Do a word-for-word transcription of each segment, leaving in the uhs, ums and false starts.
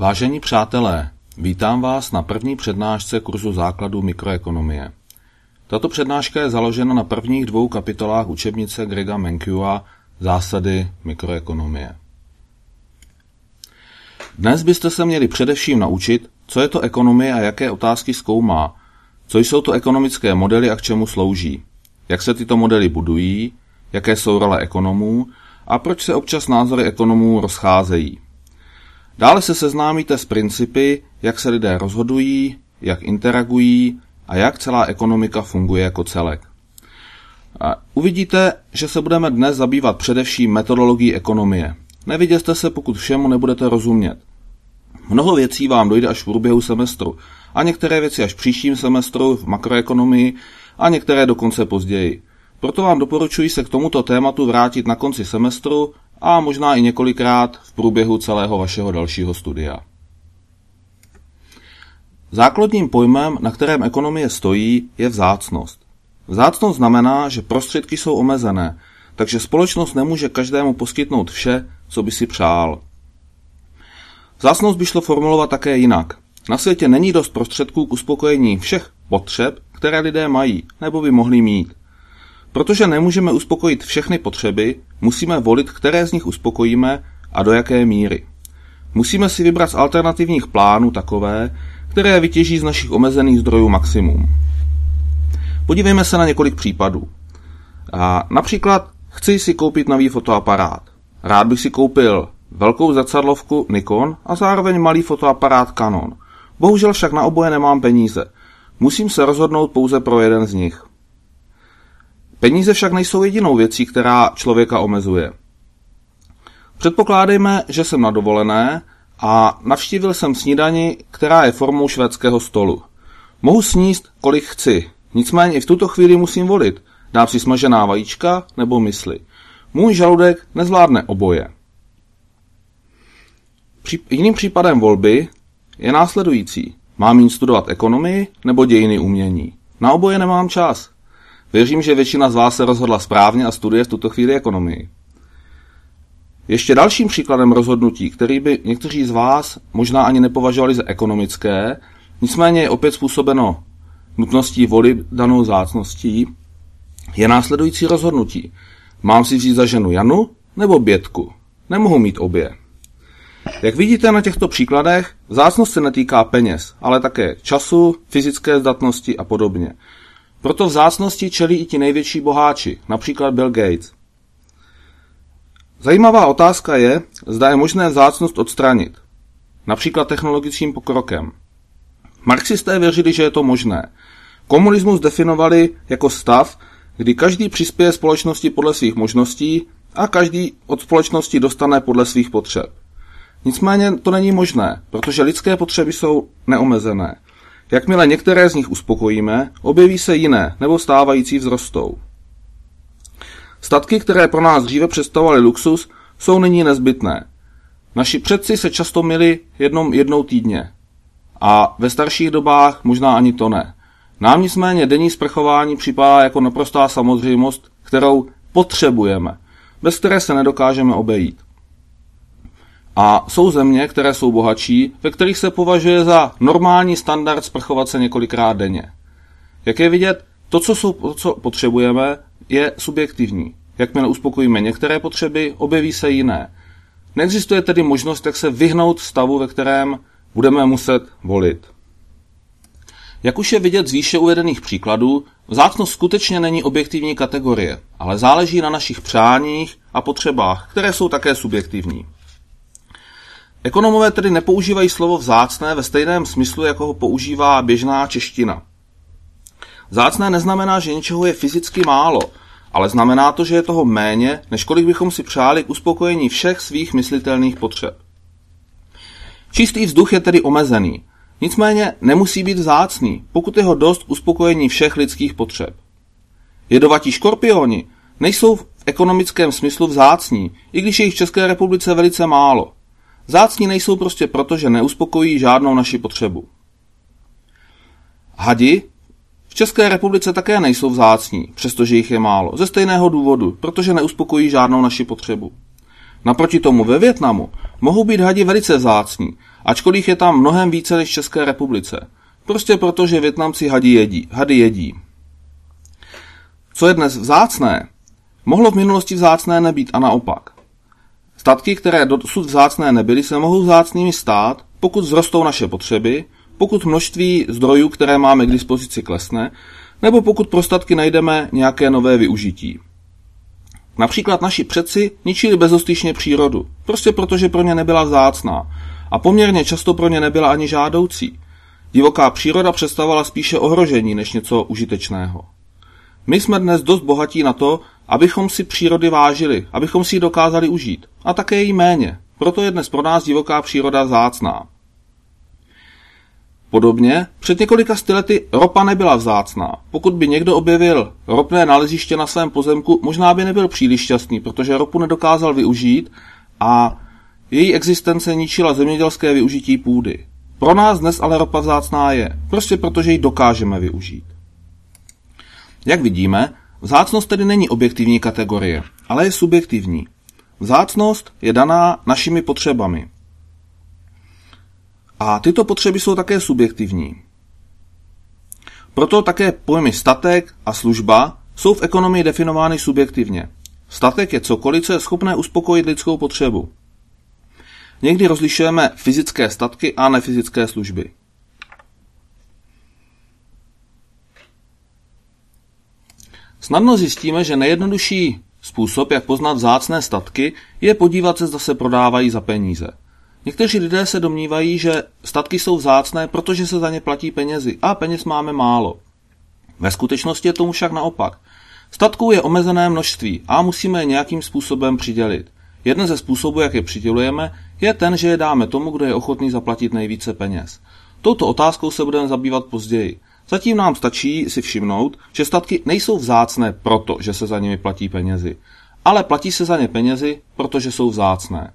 Vážení přátelé, vítám vás na první přednášce kurzu základů mikroekonomie. Tato přednáška je založena na prvních dvou kapitolách učebnice Grega Mankiwa Zásady mikroekonomie. Dnes byste se měli především naučit, co je to ekonomie a jaké otázky zkoumá, co jsou to ekonomické modely a k čemu slouží, jak se tyto modely budují, jaké jsou role ekonomů a proč se občas názory ekonomů rozcházejí. Dále se seznámíte s principy, jak se lidé rozhodují, jak interagují a jak celá ekonomika funguje jako celek. A uvidíte, že se budeme dnes zabývat především metodologií ekonomie. Nevyděste se, pokud všemu nebudete rozumět. Mnoho věcí vám dojde až v průběhu semestru a některé věci až v příštím semestru v makroekonomii a některé dokonce později. Proto vám doporučuji se k tomuto tématu vrátit na konci semestru a možná i několikrát v průběhu celého vašeho dalšího studia. Základním pojmem, na kterém ekonomie stojí, je vzácnost. Vzácnost znamená, že prostředky jsou omezené, takže společnost nemůže každému poskytnout vše, co by si přál. Vzácnost by šlo formulovat také jinak. Na světě není dost prostředků k uspokojení všech potřeb, které lidé mají nebo by mohli mít. Protože nemůžeme uspokojit všechny potřeby, musíme volit, které z nich uspokojíme a do jaké míry. Musíme si vybrat z alternativních plánů takové, které vytěží z našich omezených zdrojů maximum. Podívejme se na několik případů. A například chci si koupit nový fotoaparát. Rád bych si koupil velkou zrcadlovku Nikon a zároveň malý fotoaparát Canon. Bohužel však na oboje nemám peníze. Musím se rozhodnout pouze pro jeden z nich. Peníze však nejsou jedinou věcí, která člověka omezuje. Předpokládejme, že jsem na dovolené a navštívil jsem snídani, která je formou švédského stolu. Mohu sníst, kolik chci, nicméně i v tuto chvíli musím volit. Dám si smažená vajíčka nebo mysli. Můj žaludek nezvládne oboje. Při, jiným případem volby je následující. Mám jít studovat ekonomii nebo dějiny umění. Na oboje nemám čas. Věřím, že většina z vás se rozhodla správně a studuje v tuto chvíli ekonomii. Ještě dalším příkladem rozhodnutí, který by někteří z vás možná ani nepovažovali za ekonomické, nicméně je opět způsobeno nutností volby danou vzácností, je následující rozhodnutí. Mám si vzít za ženu Janu nebo Bětku? Nemohu mít obě. Jak vidíte na těchto příkladech, vzácnost se netýká peněz, ale také času, fyzické zdatnosti a podobně. Proto vzácnosti čelí i ti největší boháči, například Bill Gates. Zajímavá otázka je, zda je možné vzácnost odstranit, například technologickým pokrokem. Marxisté věřili, že je to možné. Komunismus definovali jako stav, kdy každý přispěje společnosti podle svých možností a každý od společnosti dostane podle svých potřeb. Nicméně to není možné, protože lidské potřeby jsou neomezené. Jakmile některé z nich uspokojíme, objeví se jiné nebo stávající vzrostou. Statky, které pro nás dříve představovaly luxus, jsou nyní nezbytné. Naši předci se často myli jednou, jednou týdně. A ve starších dobách možná ani to ne. Nám nicméně denní sprchování připadá jako naprostá samozřejmost, kterou potřebujeme, bez které se nedokážeme obejít. A jsou země, které jsou bohatší, ve kterých se považuje za normální standard sprchovat se několikrát denně. Jak je vidět, to, co, jsou, to, co potřebujeme, je subjektivní. Jakmile uspokojíme některé potřeby, objeví se jiné. Neexistuje tedy možnost, jak se vyhnout stavu, ve kterém budeme muset volit. Jak už je vidět z výše uvedených příkladů, vzácnost skutečně není objektivní kategorie, ale záleží na našich přáních a potřebách, které jsou také subjektivní. Ekonomové tedy nepoužívají slovo vzácné ve stejném smyslu, jako ho používá běžná čeština. Vzácné neznamená, že něčeho je fyzicky málo, ale znamená to, že je toho méně, než kolik bychom si přáli k uspokojení všech svých myslitelných potřeb. Čistý vzduch je tedy omezený, nicméně nemusí být vzácný, pokud je ho dost k uspokojení všech lidských potřeb. Jedovatí škorpioni nejsou v ekonomickém smyslu vzácní, i když je jich v České republice velice málo. Vzácní nejsou prostě proto, že neuspokojí žádnou naši potřebu. Hadi v České republice také nejsou vzácní, přestože jich je málo, ze stejného důvodu, protože neuspokojí žádnou naši potřebu. Naproti tomu ve Vietnamu mohou být hadi velice vzácní, ačkoliv je tam mnohem více než v České republice. Prostě proto, že Vietnamci hadi jedí, hady jedí. Co je dnes vzácné, mohlo v minulosti vzácné nebýt a naopak. Statky, které dosud vzácné nebyly, se mohou vzácnými stát, pokud vzrostou naše potřeby, pokud množství zdrojů, které máme k dispozici, klesne, nebo pokud pro statky najdeme nějaké nové využití. Například naši předci ničili bezostyšně přírodu, prostě protože pro ně nebyla vzácná a poměrně často pro ně nebyla ani žádoucí. Divoká příroda představovala spíše ohrožení než něco užitečného. My jsme dnes dost bohatí na to, abychom si přírody vážili, abychom si ji dokázali užít. A také jí méně. Proto je dnes pro nás divoká příroda vzácná. Podobně, před několika stylety ropa nebyla vzácná. Pokud by někdo objevil ropné naleziště na svém pozemku, možná by nebyl příliš šťastný, protože ropu nedokázal využít a její existence ničila zemědělské využití půdy. Pro nás dnes ale ropa vzácná je, prostě protože ji dokážeme využít. Jak vidíme, vzácnost tedy není objektivní kategorie, ale je subjektivní. Vzácnost je daná našimi potřebami. A tyto potřeby jsou také subjektivní. Proto také pojmy statek a služba jsou v ekonomii definovány subjektivně. Statek je cokoliv, co je schopné uspokojit lidskou potřebu. Někdy rozlišujeme fyzické statky a nefyzické služby. Snadno zjistíme, že nejjednodušší způsob, jak poznat vzácné statky, je podívat se, zda se prodávají za peníze. Někteří lidé se domnívají, že statky jsou vzácné, protože se za ně platí penězi a peněz máme málo. Ve skutečnosti je tomu však naopak. Statků je omezené množství a musíme je nějakým způsobem přidělit. Jeden ze způsobů, jak je přidělujeme, je ten, že je dáme tomu, kdo je ochotný zaplatit nejvíce peněz. Touto otázkou se budeme zabývat později. Zatím nám stačí si všimnout, že statky nejsou vzácné proto, že se za nimi platí penězi, ale platí se za ně penězi, protože jsou vzácné.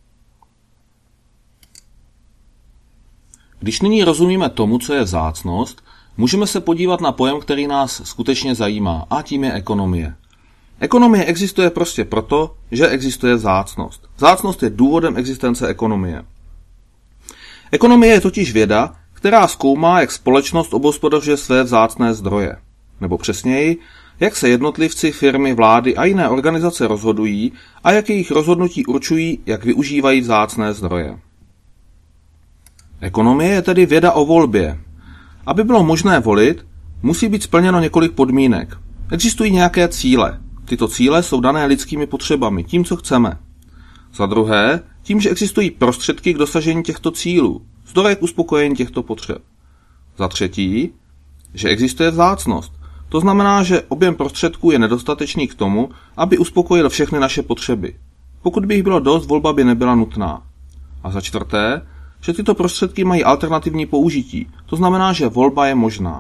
Když nyní rozumíme tomu, co je vzácnost, můžeme se podívat na pojem, který nás skutečně zajímá, a tím je ekonomie. Ekonomie existuje prostě proto, že existuje vzácnost. Vzácnost je důvodem existence ekonomie. Ekonomie je totiž věda, která zkoumá, jak společnost obhospodařuje své vzácné zdroje. Nebo přesněji, jak se jednotlivci, firmy, vlády a jiné organizace rozhodují a jak jejich rozhodnutí určují, jak využívají vzácné zdroje. Ekonomie je tedy věda o volbě. Aby bylo možné volit, musí být splněno několik podmínek. Existují nějaké cíle. Tyto cíle jsou dané lidskými potřebami, tím, co chceme. Za druhé, tím, že existují prostředky k dosažení těchto cílů, zdroje k uspokojení těchto potřeb. Za třetí, že existuje vzácnost. To znamená, že objem prostředků je nedostatečný k tomu, aby uspokojil všechny naše potřeby. Pokud by jich bylo dost, volba by nebyla nutná. A za čtvrté, že tyto prostředky mají alternativní použití. To znamená, že volba je možná.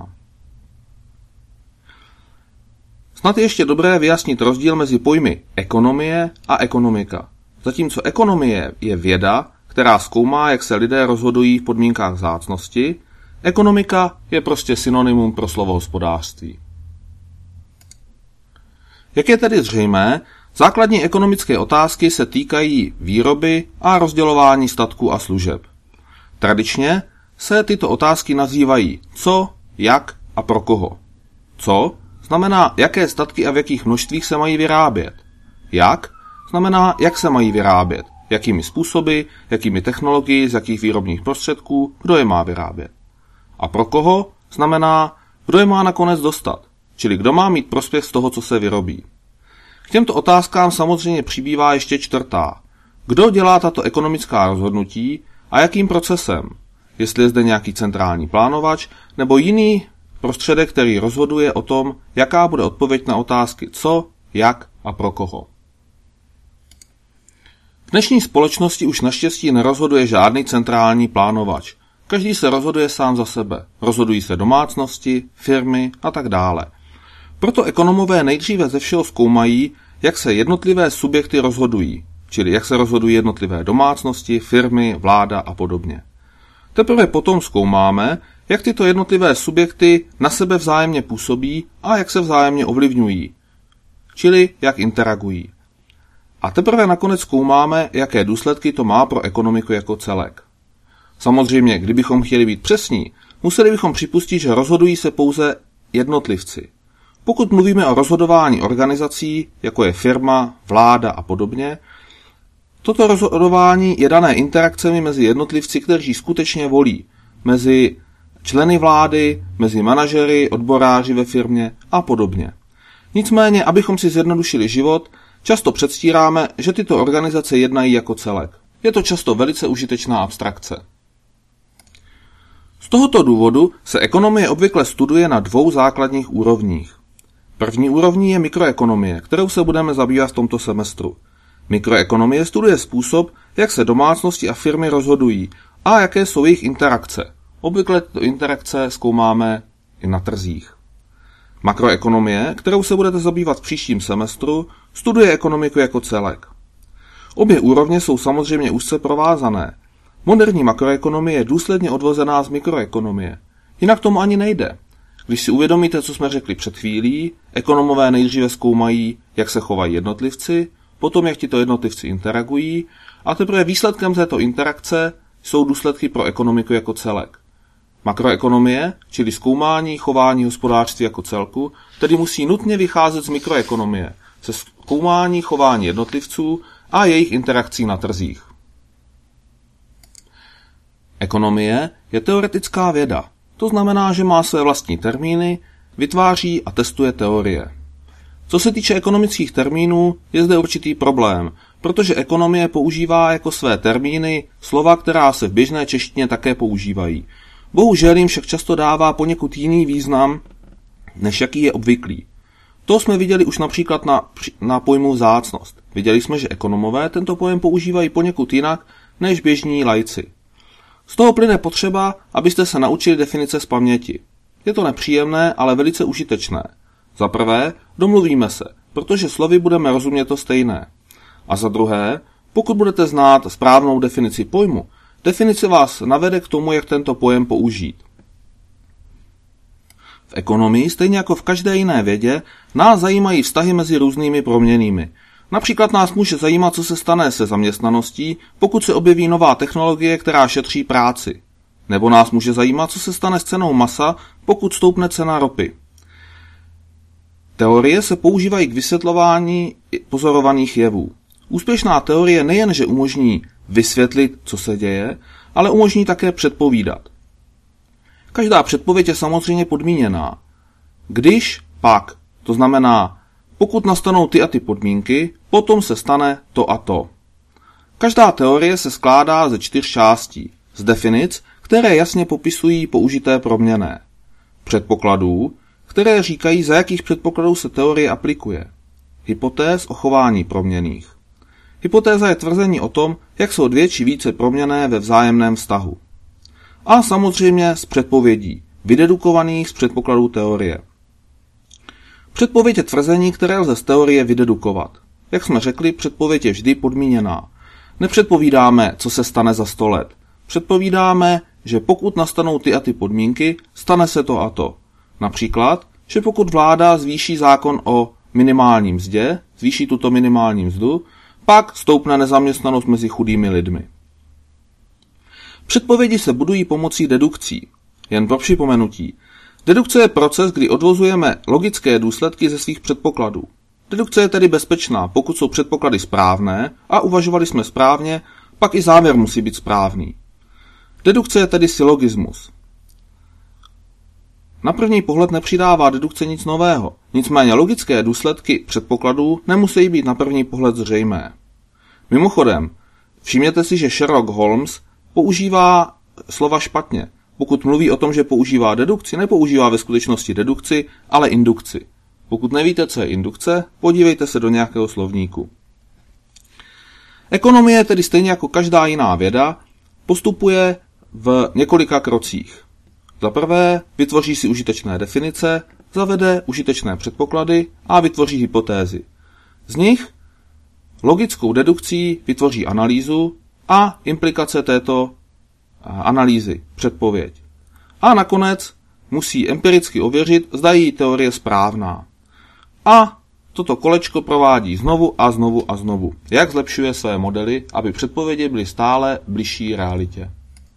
Snad je ještě dobré vyjasnit rozdíl mezi pojmy ekonomie a ekonomika. Zatímco ekonomie je věda, která zkoumá, jak se lidé rozhodují v podmínkách vzácnosti, ekonomika je prostě synonymum pro slovo hospodářství. Jak je tedy zřejmé, základní ekonomické otázky se týkají výroby a rozdělování statků a služeb. Tradičně se tyto otázky nazývají co, jak a pro koho. Co znamená, jaké statky a v jakých množstvích se mají vyrábět. Jak znamená, jak se mají vyrábět, jakými způsoby, jakými technologií, z jakých výrobních prostředků, kdo je má vyrábět. A pro koho znamená, kdo je má nakonec dostat, čili kdo má mít prospěch z toho, co se vyrobí. K těmto otázkám samozřejmě přibývá ještě čtvrtá. Kdo dělá tato ekonomická rozhodnutí a jakým procesem? Jestli je zde nějaký centrální plánovač nebo jiný prostředek, který rozhoduje o tom, jaká bude odpověď na otázky co, jak a pro koho. V dnešní společnosti už naštěstí nerozhoduje žádný centrální plánovač. Každý se rozhoduje sám za sebe. Rozhodují se domácnosti, firmy a tak dále. Proto ekonomové nejdříve ze všeho zkoumají, jak se jednotlivé subjekty rozhodují, čili jak se rozhodují jednotlivé domácnosti, firmy, vláda a podobně. Teprve potom zkoumáme, jak tyto jednotlivé subjekty na sebe vzájemně působí a jak se vzájemně ovlivňují, čili jak interagují. A teprve nakonec zkoumáme, jaké důsledky to má pro ekonomiku jako celek. Samozřejmě, kdybychom chtěli být přesní, museli bychom připustit, že rozhodují se pouze jednotlivci. Pokud mluvíme o rozhodování organizací, jako je firma, vláda a podobně, toto rozhodování je dané interakcemi mezi jednotlivci, kteří skutečně volí, mezi členy vlády, mezi manažery, odboráři ve firmě a podobně. Nicméně, abychom si zjednodušili život, často předstíráme, že tyto organizace jednají jako celek. Je to často velice užitečná abstrakce. Z tohoto důvodu se ekonomie obvykle studuje na dvou základních úrovních. První úrovní je mikroekonomie, kterou se budeme zabývat v tomto semestru. Mikroekonomie studuje způsob, jak se domácnosti a firmy rozhodují a jaké jsou jejich interakce. Obvykle tyto interakce zkoumáme i na trzích. Makroekonomie, kterou se budete zabývat v příštím semestru, studuje ekonomiku jako celek. Obě úrovně jsou samozřejmě úzce provázané. Moderní makroekonomie je důsledně odvozená z mikroekonomie. Jinak tomu ani nejde. Když si uvědomíte, co jsme řekli před chvílí, ekonomové nejdříve zkoumají, jak se chovají jednotlivci, potom jak tito jednotlivci interagují a teprve výsledkem této interakce jsou důsledky pro ekonomiku jako celek. Makroekonomie, čili zkoumání chování hospodářství jako celku, tedy musí nutně vycházet z mikroekonomie, ze zkoumání chování jednotlivců a jejich interakcí na trzích. Ekonomie je teoretická věda, to znamená, že má své vlastní termíny, vytváří a testuje teorie. Co se týče ekonomických termínů, je zde určitý problém, protože ekonomie používá jako své termíny slova, která se v běžné češtině také používají. Bohužel jim však často dává poněkud jiný význam, než jaký je obvyklý. To jsme viděli už například na, na pojmu vzácnost. Viděli jsme, že ekonomové tento pojem používají poněkud jinak než běžní laici. Z toho plyne potřeba, abyste se naučili definice z paměti. Je to nepříjemné, ale velice užitečné. Za prvé, domluvíme se, protože slovy budeme rozumět to stejné. A za druhé, pokud budete znát správnou definici pojmu, definice vás navede k tomu, jak tento pojem použít. V ekonomii, stejně jako v každé jiné vědě, nás zajímají vztahy mezi různými proměnnými. Například nás může zajímat, co se stane se zaměstnaností, pokud se objeví nová technologie, která šetří práci. Nebo nás může zajímat, co se stane s cenou masa, pokud stoupne cena ropy. Teorie se používají k vysvětlování pozorovaných jevů. Úspěšná teorie nejenže umožní vysvětlit, co se děje, ale umožní také předpovídat. Každá předpověď je samozřejmě podmíněná. Když, pak, to znamená, pokud nastanou ty a ty podmínky, potom se stane to a to. Každá teorie se skládá ze čtyř částí, z definic, které jasně popisují použité proměnné, předpokladů, které říkají, za jakých předpokladů se teorie aplikuje, hypotéz o chování proměnných. Hypotéza je tvrzení o tom, jak jsou dvě či více proměnné ve vzájemném vztahu. A samozřejmě z předpovědí, vydedukovaných z předpokladů teorie. Předpověď je tvrzení, které lze z teorie vydedukovat. Jak jsme řekli, předpověď je vždy podmíněná. Nepředpovídáme, co se stane za sto let. Předpovídáme, že pokud nastanou ty a ty podmínky, stane se to a to. Například, že pokud vláda zvýší zákon o minimální mzdě, zvýší tuto minimální mzdu, pak stoupne nezaměstnanost mezi chudými lidmi. Předpovědi se budují pomocí dedukcí. Jen pro připomenutí. Dedukce je proces, kdy odvozujeme logické důsledky ze svých předpokladů. Dedukce je tedy bezpečná, pokud jsou předpoklady správné a uvažovali jsme správně, pak i závěr musí být správný. Dedukce je tedy syllogismus. Na první pohled nepřidává dedukce nic nového, nicméně logické důsledky předpokladů nemusí být na první pohled zřejmé. Mimochodem, všimněte si, že Sherlock Holmes používá slova špatně. Pokud mluví o tom, že používá dedukci, nepoužívá ve skutečnosti dedukci, ale indukci. Pokud nevíte, co je indukce, podívejte se do nějakého slovníku. Ekonomie, tedy stejně jako každá jiná věda, postupuje v několika krocích. Za prvé vytvoří si užitečné definice, zavede užitečné předpoklady a vytvoří hypotézy. Z nich logickou dedukcí vytvoří analýzu a implikace této analýzy, předpověď. A nakonec musí empiricky ověřit, zda její teorie je správná. A toto kolečko provádí znovu a znovu a znovu, jak zlepšuje své modely, aby předpovědi byly stále bližší realitě.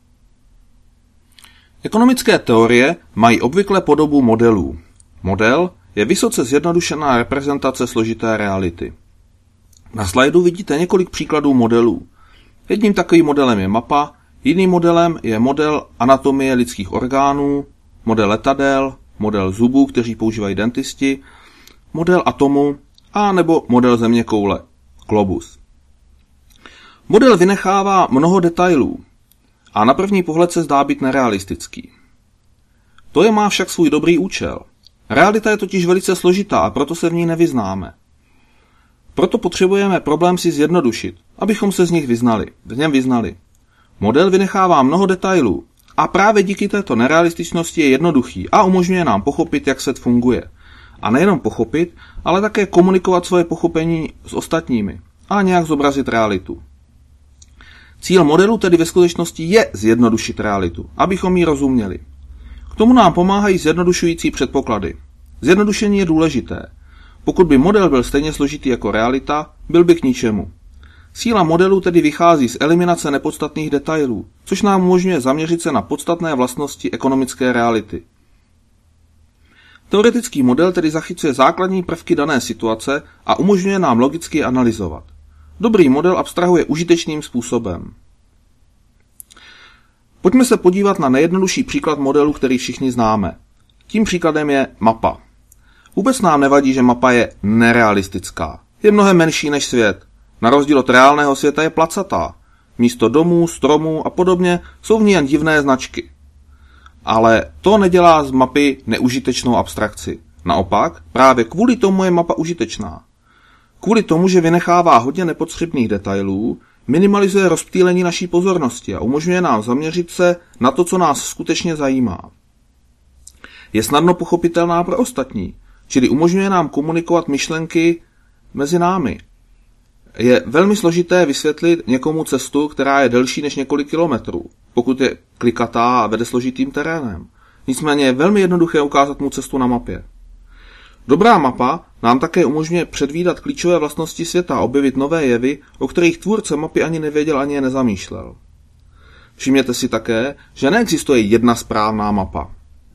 Ekonomické teorie mají obvykle podobu modelů. Model je vysoce zjednodušená reprezentace složité reality. Na slajdu vidíte několik příkladů modelů. Jedním takovým modelem je mapa, jiným modelem je model anatomie lidských orgánů, model letadel, model zubů, kteří používají dentisti, model atomu a nebo model zeměkoule, globus. Model vynechává mnoho detailů a na první pohled se zdá být nerealistický. To je má však svůj dobrý účel. Realita je totiž velice složitá a proto se v ní nevyznáme. Proto potřebujeme problém si zjednodušit, abychom se z nich vyznali, v něm vyznali. Model vynechává mnoho detailů a právě díky této nerealističnosti je jednoduchý a umožňuje nám pochopit, jak svět funguje. A nejenom pochopit, ale také komunikovat svoje pochopení s ostatními a nějak zobrazit realitu. Cíl modelu tedy ve skutečnosti je zjednodušit realitu, abychom ji rozuměli. K tomu nám pomáhají zjednodušující předpoklady. Zjednodušení je důležité. Pokud by model byl stejně složitý jako realita, byl by k ničemu. Síla modelu tedy vychází z eliminace nepodstatných detailů, což nám umožňuje zaměřit se na podstatné vlastnosti ekonomické reality. Teoretický model tedy zachycuje základní prvky dané situace a umožňuje nám logicky analyzovat. Dobrý model abstrahuje užitečným způsobem. Pojďme se podívat na nejjednodušší příklad modelu, který všichni známe. Tím příkladem je mapa. Vůbec nám nevadí, že mapa je nerealistická. Je mnohem menší než svět. Na rozdíl od reálného světa je placatá. Místo domů, stromů a podobně jsou v ní jen divné značky. Ale to nedělá z mapy neužitečnou abstrakci. Naopak, právě kvůli tomu je mapa užitečná. Kvůli tomu, že vynechává hodně nepotřebných detailů, minimalizuje rozptýlení naší pozornosti a umožňuje nám zaměřit se na to, co nás skutečně zajímá. Je snadno pochopitelná pro ostatní, čili umožňuje nám komunikovat myšlenky mezi námi. Je velmi složité vysvětlit někomu cestu, která je delší než několik kilometrů, pokud je klikatá a vede složitým terénem. Nicméně je velmi jednoduché ukázat mu cestu na mapě. Dobrá mapa nám také umožňuje předvídat klíčové vlastnosti světa a objevit nové jevy, o kterých tvůrce mapy ani nevěděl, ani je nezamýšlel. Všimněte si také, že neexistuje jedna správná mapa.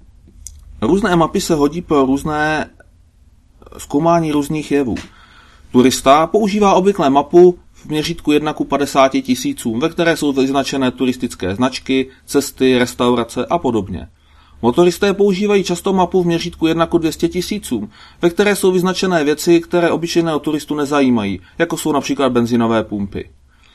Různé mapy se hodí pro různé zkoumání různých jevů. Turista používá obvykle mapu v měřítku jedna ku padesáti tisícům, ve které jsou vyznačené turistické značky, cesty, restaurace a podobně. Motoristé používají často mapu v měřítku jedna ku dvěma stům tisícům, ve které jsou vyznačené věci, které obyčejného turistu nezajímají, jako jsou například benzinové pumpy.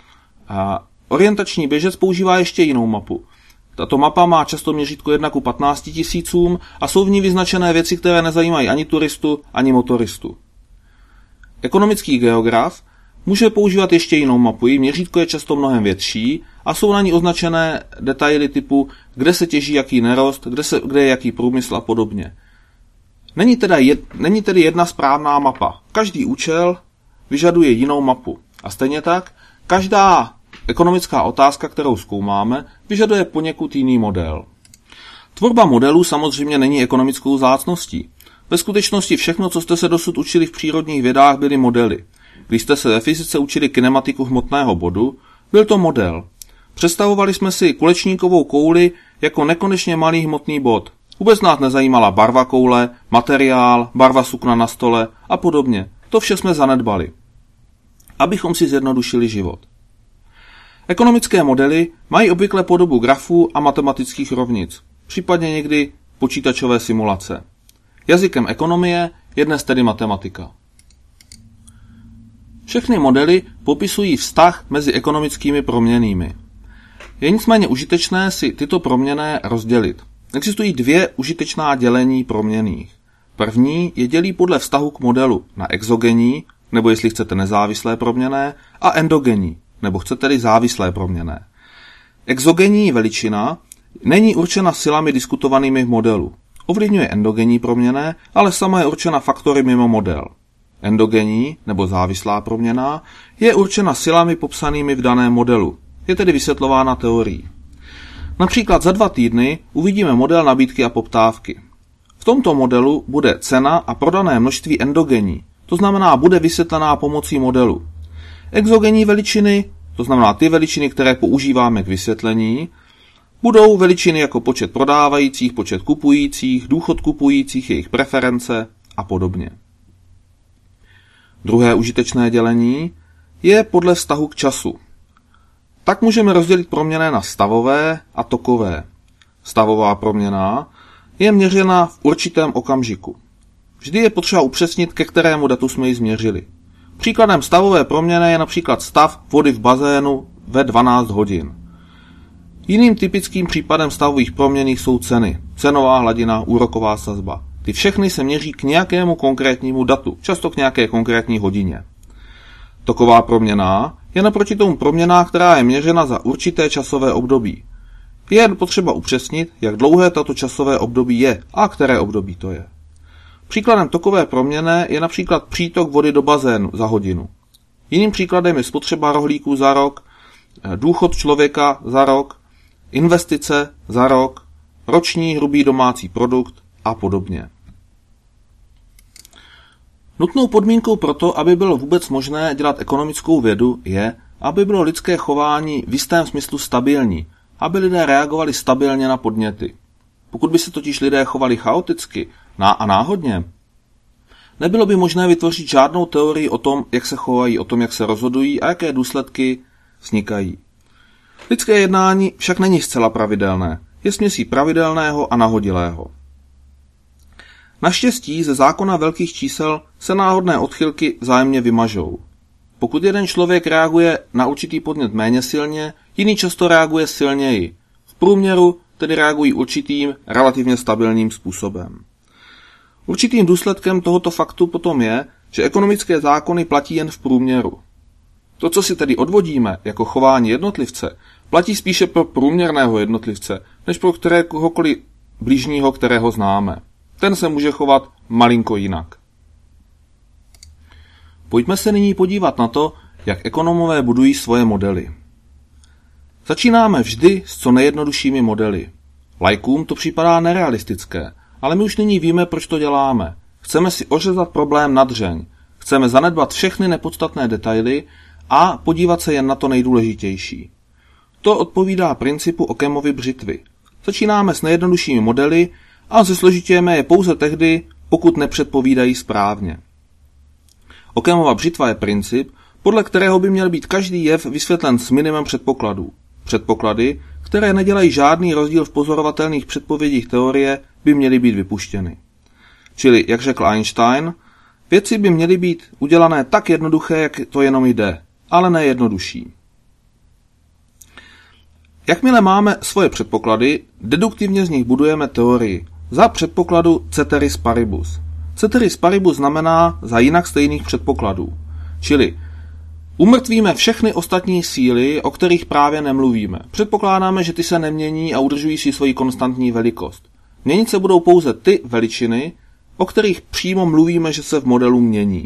A orientační běžec používá ještě jinou mapu. Tato mapa má často měřítko jedna ku patnácti tisícům a jsou v ní vyznačené věci, které nezajímají ani turistu, ani motoristu. Ekonomický geograf může používat ještě jinou mapu, její měřítko je často mnohem větší a jsou na ní označené detaily typu, kde se těží jaký nerost, kde, se, kde je jaký průmysl a podobně. Není, teda jed, není tedy jedna správná mapa. Každý účel vyžaduje jinou mapu. A stejně tak, každá ekonomická otázka, kterou zkoumáme, vyžaduje poněkud jiný model. Tvorba modelů samozřejmě není ekonomickou vzácností. Ve skutečnosti všechno, co jste se dosud učili v přírodních vědách, byly modely. Když jste se ve fyzice učili kinematiku hmotného bodu, byl to model. Představovali jsme si kulečníkovou kouli jako nekonečně malý hmotný bod. Vůbec nás nezajímala barva koule, materiál, barva sukna na stole a podobně. To vše jsme zanedbali. Abychom si zjednodušili život. Ekonomické modely mají obvykle podobu grafů a matematických rovnic, případně někdy počítačové simulace. Jazykem ekonomie je dnes tedy matematika. Všechny modely popisují vztah mezi ekonomickými proměnnými. Je nicméně užitečné si tyto proměnné rozdělit. Existují dvě užitečná dělení proměnných. První je dělí podle vztahu k modelu na exogenní, nebo jestli chcete nezávislé proměnné, a endogenní, nebo chcete-li závislé proměnné. Exogenní veličina není určena silami diskutovanými v modelu. Ovlivňuje endogenní proměnné, ale sama je určena faktory mimo model. Endogenní, nebo závislá proměnná, je určena silami popsanými v daném modelu. Je tedy vysvětlována teorií. Například za dva týdny uvidíme model nabídky a poptávky. V tomto modelu bude cena a prodané množství endogenní, to znamená bude vysvětlená pomocí modelu. Exogenní veličiny, to znamená ty veličiny, které používáme k vysvětlení, budou veličiny jako počet prodávajících, počet kupujících, důchod kupujících, jejich preference a podobně. Druhé užitečné dělení je podle vztahu k času. Tak můžeme rozdělit proměnné na stavové a tokové. Stavová proměnná je měřena v určitém okamžiku. Vždy je potřeba upřesnit, ke kterému datu jsme ji změřili. Příkladem stavové proměnné je například stav vody v bazénu ve dvanáct hodin. Jiným typickým případem stavových proměnných jsou ceny, cenová hladina, úroková sazba. Ty všechny se měří k nějakému konkrétnímu datu, často k nějaké konkrétní hodině. Toková proměnná je naproti tomu proměnná, která je měřena za určité časové období. Je jen potřeba upřesnit, jak dlouhé tato časové období je a které období to je. Příkladem tokové proměnné je například přítok vody do bazénu za hodinu. Jiným příkladem je spotřeba rohlíků za rok, důchod člověka za rok, investice za rok, roční hrubý domácí produkt a podobně. Nutnou podmínkou pro to, aby bylo vůbec možné dělat ekonomickou vědu, je, aby bylo lidské chování v jistém smyslu stabilní, aby lidé reagovali stabilně na podněty. Pokud by se totiž lidé chovali chaoticky a náhodně, nebylo by možné vytvořit žádnou teorii o tom, jak se chovají, o tom, jak se rozhodují a jaké důsledky vznikají. Lidské jednání však není zcela pravidelné, je směsí pravidelného a nahodilého. Naštěstí ze zákona velkých čísel se náhodné odchylky vzájemně vymažou. Pokud jeden člověk reaguje na určitý podnět méně silně, jiný často reaguje silněji. V průměru tedy reagují určitým relativně stabilním způsobem. Určitým důsledkem tohoto faktu potom je, že ekonomické zákony platí jen v průměru. To, co si tedy odvodíme jako chování jednotlivce, platí spíše pro průměrného jednotlivce, než pro kteréhokoliv bližního, kterého známe. Ten se může chovat malinko jinak. Pojďme se nyní podívat na to, jak ekonomové budují svoje modely. Začínáme vždy s co nejjednoduššími modely. Laikům to připadá nerealistické, ale my už nyní víme, proč to děláme. Chceme si ořezat problém na dřeň. Chceme zanedbat všechny nepodstatné detaily a podívat se jen na to nejdůležitější. To odpovídá principu Occamovy břitvy. Začínáme s nejjednoduššími modely a zesložitějeme je pouze tehdy, pokud nepředpovídají správně. Occamova břitva je princip, podle kterého by měl být každý jev vysvětlen s minimem předpokladů. Předpoklady, které nedělají žádný rozdíl v pozorovatelných předpovědích teorie, by měly být vypuštěny. Čili, jak řekl Einstein, věci by měly být udělané tak jednoduché, jak to jenom jde, ale ne jednodušší. Jakmile máme svoje předpoklady, deduktivně z nich budujeme teorii za předpokladu ceteris paribus. Ceteris paribus znamená za jinak stejných předpokladů, čili umrtvíme všechny ostatní síly, o kterých právě nemluvíme. Předpokládáme, že ty se nemění a udržují si svoji konstantní velikost. Měnit se budou pouze ty veličiny, o kterých přímo mluvíme, že se v modelu mění.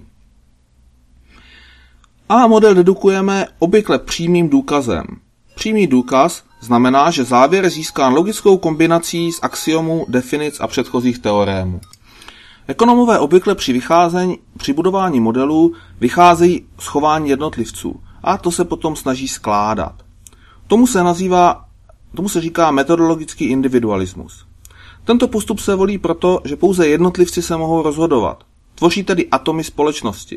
A model dedukujeme obvykle přímým důkazem. Přímý důkaz znamená, že závěr je získán logickou kombinací z axiomů, definic a předchozích teorémů. Ekonomové obvykle při vycházení, při budování modelů vycházejí z chování jednotlivců a to se potom snaží skládat. Tomu se nazývá, tomu se říká metodologický individualismus. Tento postup se volí proto, že pouze jednotlivci se mohou rozhodovat. Tvoří tedy atomy společnosti.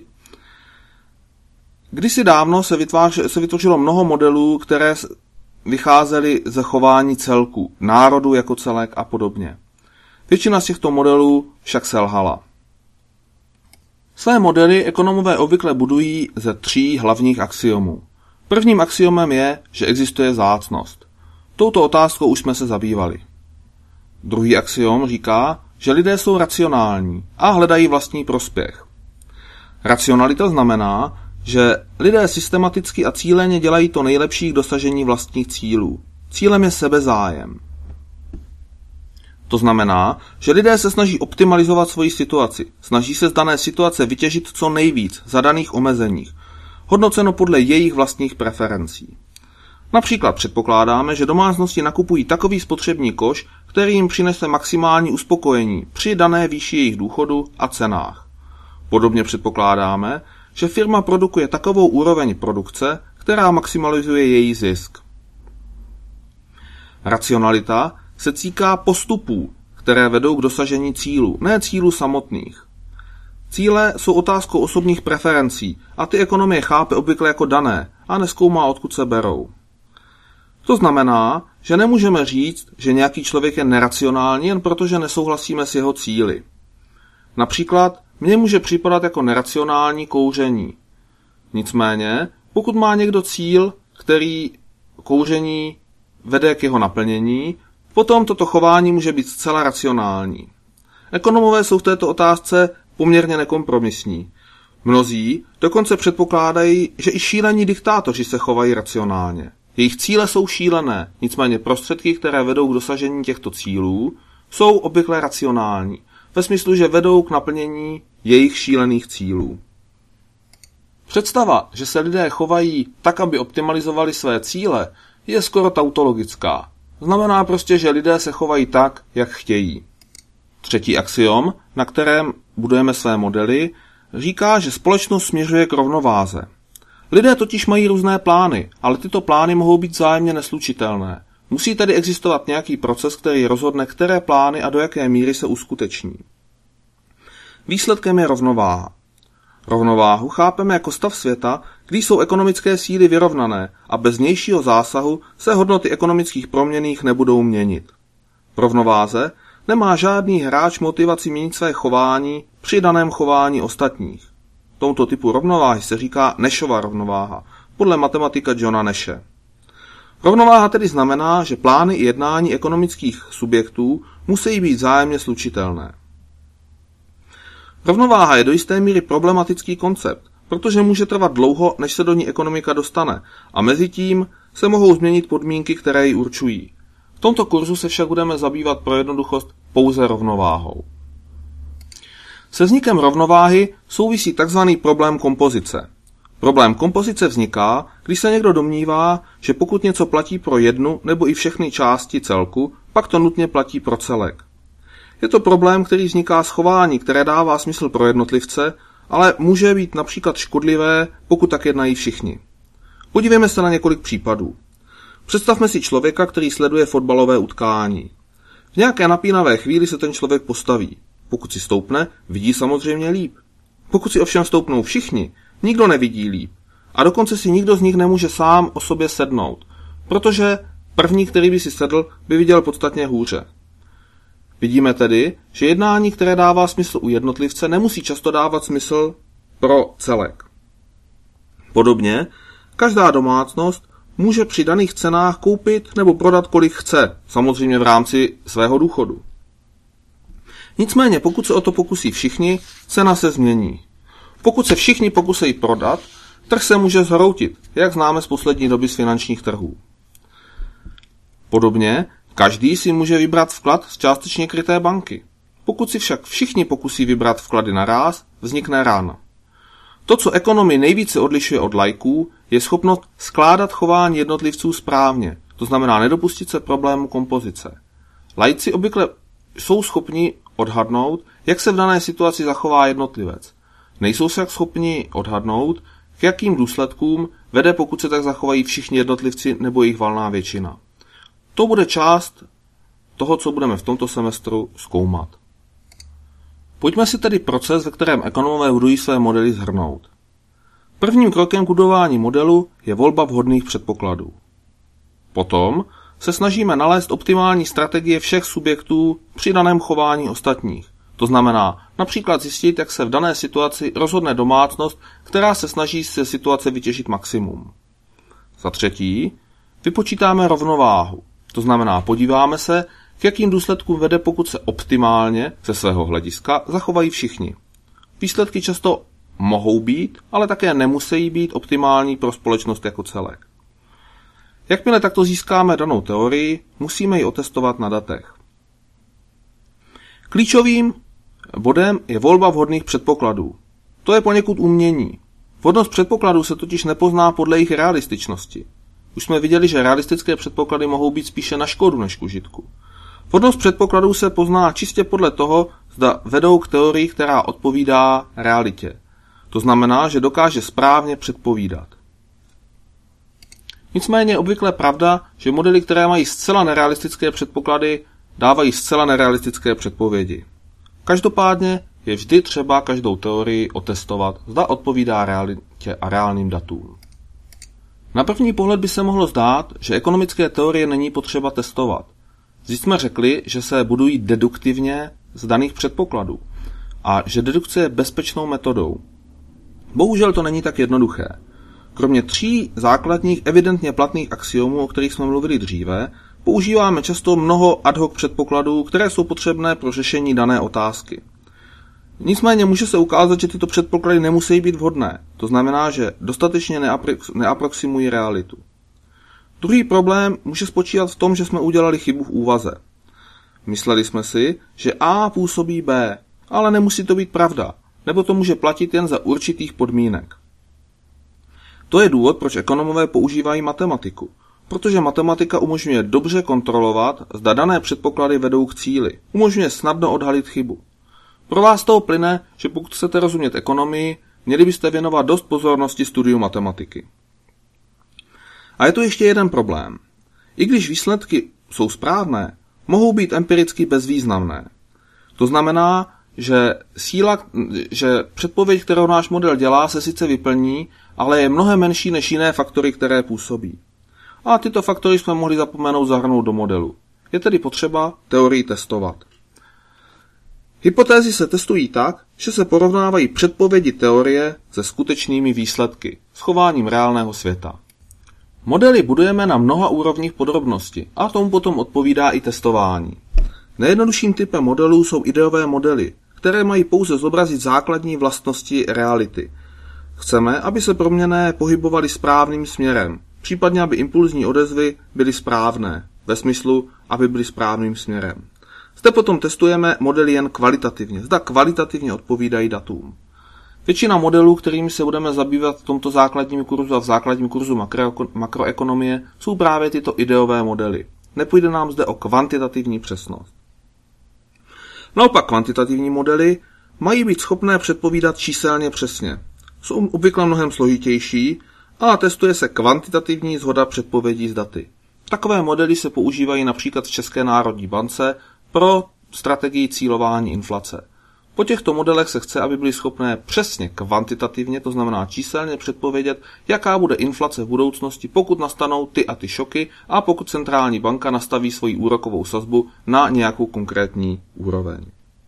Kdysi dávno se, vytvář, se vytvořilo mnoho modelů, které vycházely ze chování celku, národu jako celek a podobně. Většina z těchto modelů však selhala. Své modely ekonomové obvykle budují ze tří hlavních axiomů. Prvním axiomem je, že existuje vzácnost. Touto otázkou už jsme se zabývali. Druhý axiom říká, že lidé jsou racionální a hledají vlastní prospěch. Racionalita znamená, že lidé systematicky a cíleně dělají to nejlepší k dosažení vlastních cílů. Cílem je sebezájem. To znamená, že lidé se snaží optimalizovat svoji situaci, snaží se z dané situace vytěžit co nejvíc za daných omezeních, hodnoceno podle jejich vlastních preferencí. Například předpokládáme, že domácnosti nakupují takový spotřební koš, který jim přinese maximální uspokojení při dané výši jejich důchodu a cenách. Podobně předpokládáme, že firma produkuje takovou úroveň produkce, která maximalizuje její zisk. Racionalita se týká postupů, které vedou k dosažení cílů, ne cílů samotných. Cíle jsou otázkou osobních preferencí a ty ekonomie chápe obvykle jako dané a nezkoumá, odkud se berou. To znamená, že nemůžeme říct, že nějaký člověk je neracionální jen proto, že nesouhlasíme s jeho cíli. Například mně může připadat jako neracionální kouření. Nicméně, pokud má někdo cíl, který kouření vede k jeho naplnění, potom toto chování může být zcela racionální. Ekonomové jsou v této otázce poměrně nekompromisní. Mnozí dokonce předpokládají, že i šílení diktátoři se chovají racionálně. Jejich cíle jsou šílené, nicméně prostředky, které vedou k dosažení těchto cílů, jsou obvykle racionální, ve smyslu, že vedou k naplnění jejich šílených cílů. Představa, že se lidé chovají tak, aby optimalizovali své cíle, je skoro tautologická. Znamená prostě, že lidé se chovají tak, jak chtějí. Třetí axiom, na kterém budujeme své modely, říká, že společnost směřuje k rovnováze. Lidé totiž mají různé plány, ale tyto plány mohou být vzájemně neslučitelné. Musí tedy existovat nějaký proces, který rozhodne, které plány a do jaké míry se uskuteční. Výsledkem je rovnováha. Rovnováhu chápeme jako stav světa, kdy jsou ekonomické síly vyrovnané a bez vnějšího zásahu se hodnoty ekonomických proměnných nebudou měnit. V rovnováze nemá žádný hráč motivaci měnit své chování při daném chování ostatních. Tomuto typu rovnováhy se říká Nashova rovnováha, podle matematika Johna Nashe. Rovnováha tedy znamená, že plány i jednání ekonomických subjektů musí být vzájemně slučitelné. Rovnováha je do jisté míry problematický koncept, protože může trvat dlouho, než se do ní ekonomika dostane, a mezi tím se mohou změnit podmínky, které ji určují. V tomto kurzu se však budeme zabývat pro jednoduchost pouze rovnováhou. Se vznikem rovnováhy souvisí tzv. Problém kompozice. Problém kompozice vzniká, když se někdo domnívá, že pokud něco platí pro jednu nebo i všechny části celku, pak to nutně platí pro celek. Je to problém, který vzniká z chování, které dává smysl pro jednotlivce, ale může být například škodlivé, pokud tak jednají všichni. Podívejme se na několik případů. Představme si člověka, který sleduje fotbalové utkání. V nějaké napínavé chvíli se ten člověk postaví. Pokud si stoupne, vidí samozřejmě líp. Pokud si ovšem stoupnou všichni, nikdo nevidí líp. A dokonce si nikdo z nich nemůže sám o sobě sednout, protože první, který by si sedl, by viděl podstatně hůře. Vidíme tedy, že jednání, které dává smysl u jednotlivce, nemusí často dávat smysl pro celek. Podobně, každá domácnost může při daných cenách koupit nebo prodat, kolik chce, samozřejmě v rámci svého důchodu. Nicméně, pokud se o to pokusí všichni, cena se změní. Pokud se všichni pokusí prodat, trh se může zhroutit, jak známe z poslední doby z finančních trhů. Podobně, každý si může vybrat vklad z částečně kryté banky. Pokud si však všichni pokusí vybrat vklady naráz, vznikne run. To, co ekonomii nejvíce odlišuje od laiků, je schopnost skládat chování jednotlivců správně, to znamená nedopustit se problému kompozice. Laici obvykle jsou schopni odhadnout, jak se v dané situaci zachová jednotlivec. Nejsou však schopni odhadnout, k jakým důsledkům vede, pokud se tak zachovají všichni jednotlivci nebo jejich valná většina. To bude část toho, co budeme v tomto semestru zkoumat. Pojďme si tedy proces, ve kterém ekonomové budují své modely, shrnout. Prvním krokem k budování modelu je volba vhodných předpokladů. Potom se snažíme nalézt optimální strategie všech subjektů při daném chování ostatních. To znamená například zjistit, jak se v dané situaci rozhodne domácnost, která se snaží ze situace vytěžit maximum. Za třetí, vypočítáme rovnováhu. To znamená, podíváme se, k jakým důsledkům vede, pokud se optimálně, ze svého hlediska, zachovají všichni. Výsledky často mohou být, ale také nemusí být optimální pro společnost jako celek. Jakmile takto získáme danou teorii, musíme ji otestovat na datech. Klíčovým bodem je volba vhodných předpokladů. To je poněkud umění. Vhodnost předpokladů se totiž nepozná podle jejich realističnosti. Už jsme viděli, že realistické předpoklady mohou být spíše na škodu než k užitku. Vhodnost předpokladů se pozná čistě podle toho, zda vedou k teorii, která odpovídá realitě. To znamená, že dokáže správně předpovídat. Nicméně je obvykle pravda, že modely, které mají zcela nerealistické předpoklady, dávají zcela nerealistické předpovědi. Každopádně je vždy třeba každou teorii otestovat, zda odpovídá realitě a reálným datům. Na první pohled by se mohlo zdát, že ekonomické teorie není potřeba testovat. Vždyť jsme řekli, že se budují deduktivně z daných předpokladů a že dedukce je bezpečnou metodou. Bohužel to není tak jednoduché. Kromě tří základních evidentně platných axiomů, o kterých jsme mluvili dříve, používáme často mnoho ad hoc předpokladů, které jsou potřebné pro řešení dané otázky. Nicméně může se ukázat, že tyto předpoklady nemusí být vhodné, to znamená, že dostatečně neaproximují realitu. Druhý problém může spočívat v tom, že jsme udělali chybu v úvaze. Mysleli jsme si, že A působí B, ale nemusí to být pravda, nebo to může platit jen za určitých podmínek. To je důvod, proč ekonomové používají matematiku, protože matematika umožňuje dobře kontrolovat, zda dané předpoklady vedou k cíli, umožňuje snadno odhalit chybu. Pro vás toho plyne, že pokud chcete rozumět ekonomii, měli byste věnovat dost pozornosti studiu matematiky. A je tu ještě jeden problém. I když výsledky jsou správné, mohou být empiricky bezvýznamné. To znamená, že síla, že předpověď, kterou náš model dělá, se sice vyplní, ale je mnohem menší než jiné faktory, které působí. A tyto faktory jsme mohli zapomenout zahrnout do modelu. Je tedy potřeba teorii testovat. Hypotézy se testují tak, že se porovnávají předpovědi teorie se skutečnými výsledky, s chováním reálného světa. Modely budujeme na mnoha úrovních podrobnosti a tomu potom odpovídá i testování. Nejjednodušším typem modelů jsou ideové modely, které mají pouze zobrazit základní vlastnosti reality. Chceme, aby se proměnné pohybovaly správným směrem, případně aby impulzní odezvy byly správné, ve smyslu, aby byly správným směrem. Zde potom testujeme modely jen kvalitativně, zda kvalitativně odpovídají datům. Většina modelů, kterými se budeme zabývat v tomto základním kurzu a v základním kurzu makro, makroekonomie, jsou právě tyto ideové modely. Nepůjde nám zde o kvantitativní přesnost. Naopak kvantitativní modely mají být schopné předpovídat číselně přesně. Jsou obvykle mnohem složitější a testuje se kvantitativní shoda předpovědí s daty. Takové modely se používají například v České národní bance pro strategii cílování inflace. Po těchto modelech se chce, aby byly schopné přesně kvantitativně, to znamená číselně předpovědět, jaká bude inflace v budoucnosti, pokud nastanou ty a ty šoky a pokud centrální banka nastaví svoji úrokovou sazbu na nějakou konkrétní úroveň.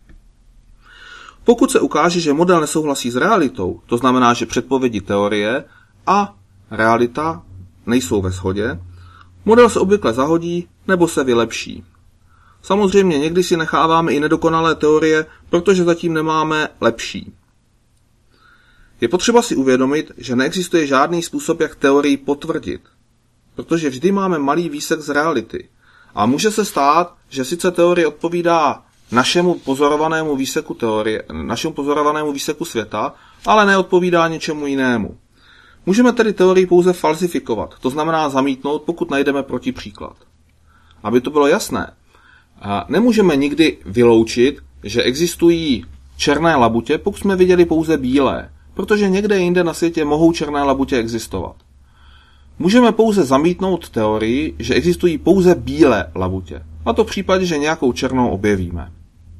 Pokud se ukáže, že model nesouhlasí s realitou, to znamená, že předpovědi teorie a realita nejsou ve shodě, model se obvykle zahodí nebo se vylepší. Samozřejmě někdy si necháváme i nedokonalé teorie, protože zatím nemáme lepší. Je potřeba si uvědomit, že neexistuje žádný způsob, jak teorii potvrdit, protože vždy máme malý výsek z reality. A může se stát, že sice teorie odpovídá našemu pozorovanému výseku teorie, našemu pozorovanému výseku světa, ale neodpovídá něčemu jinému. Můžeme tedy teorii pouze falsifikovat, to znamená zamítnout, pokud najdeme protipříklad. Aby to bylo jasné, nemůžeme nikdy vyloučit, že existují černé labutě, pokud jsme viděli pouze bílé, protože někde jinde na světě mohou černé labutě existovat. Můžeme pouze zamítnout teorii, že existují pouze bílé labutě, a to v případě, že nějakou černou objevíme.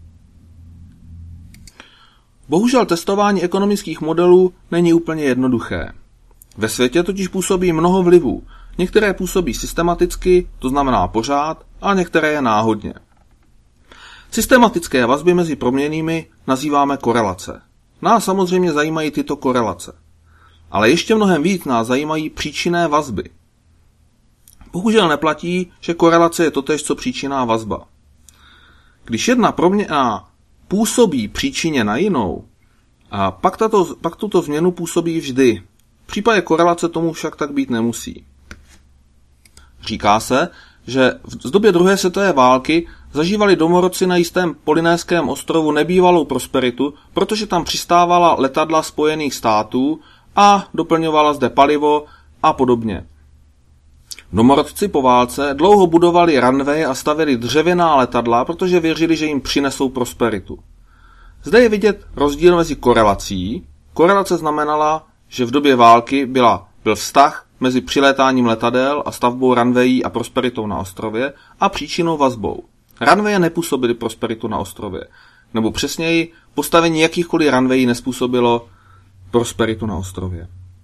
Bohužel testování ekonomických modelů není úplně jednoduché. Ve světě totiž působí mnoho vlivů. Některé působí systematicky, to znamená pořád, a některé je náhodně. Systematické vazby mezi proměnnými nazýváme korelace. Nás samozřejmě zajímají tyto korelace. Ale ještě mnohem víc nás zajímají příčinné vazby. Bohužel neplatí, že korelace je totéž co příčinná vazba. Když jedna proměnná působí příčině na jinou, a pak, tato, pak tuto změnu působí vždy. V případě korelace tomu však tak být nemusí. Říká se, že v době druhé světové války zažívali domorodci na jistém polynéském ostrovu nebývalou prosperitu, protože tam přistávala letadla Spojených států a doplňovala zde palivo a podobně. Domorodci po válce dlouho budovali runway a stavěli dřevěná letadla, protože věřili, že jim přinesou prosperitu. Zde je vidět rozdíl mezi korelací. Korelace znamenala, že v době války byla, byl vztah mezi přilétáním letadel a stavbou runwayí a prosperitou na ostrově a příčinou vazbou. Runwaye nepůsobily prosperitu na ostrově, nebo přesněji, postavení jakýchkoliv runwayí nespůsobilo prosperitu na ostrově.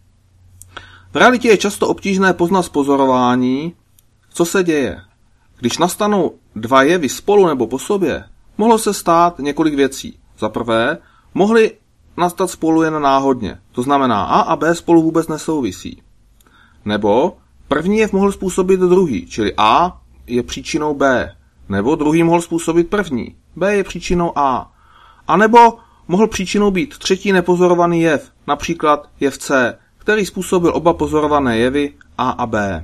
V realitě je často obtížné poznat z pozorování, co se děje. Když nastanou dva jevy spolu nebo po sobě, mohlo se stát několik věcí. Za prvé, mohly nastat spolu jen náhodně, to znamená A a B spolu vůbec nesouvisí. Nebo první jev mohl způsobit druhý, čili A je příčinou B, nebo druhý mohl způsobit první, B je příčinou A. A nebo mohl příčinou být třetí nepozorovaný jev, například jev C, který způsobil oba pozorované jevy A a B.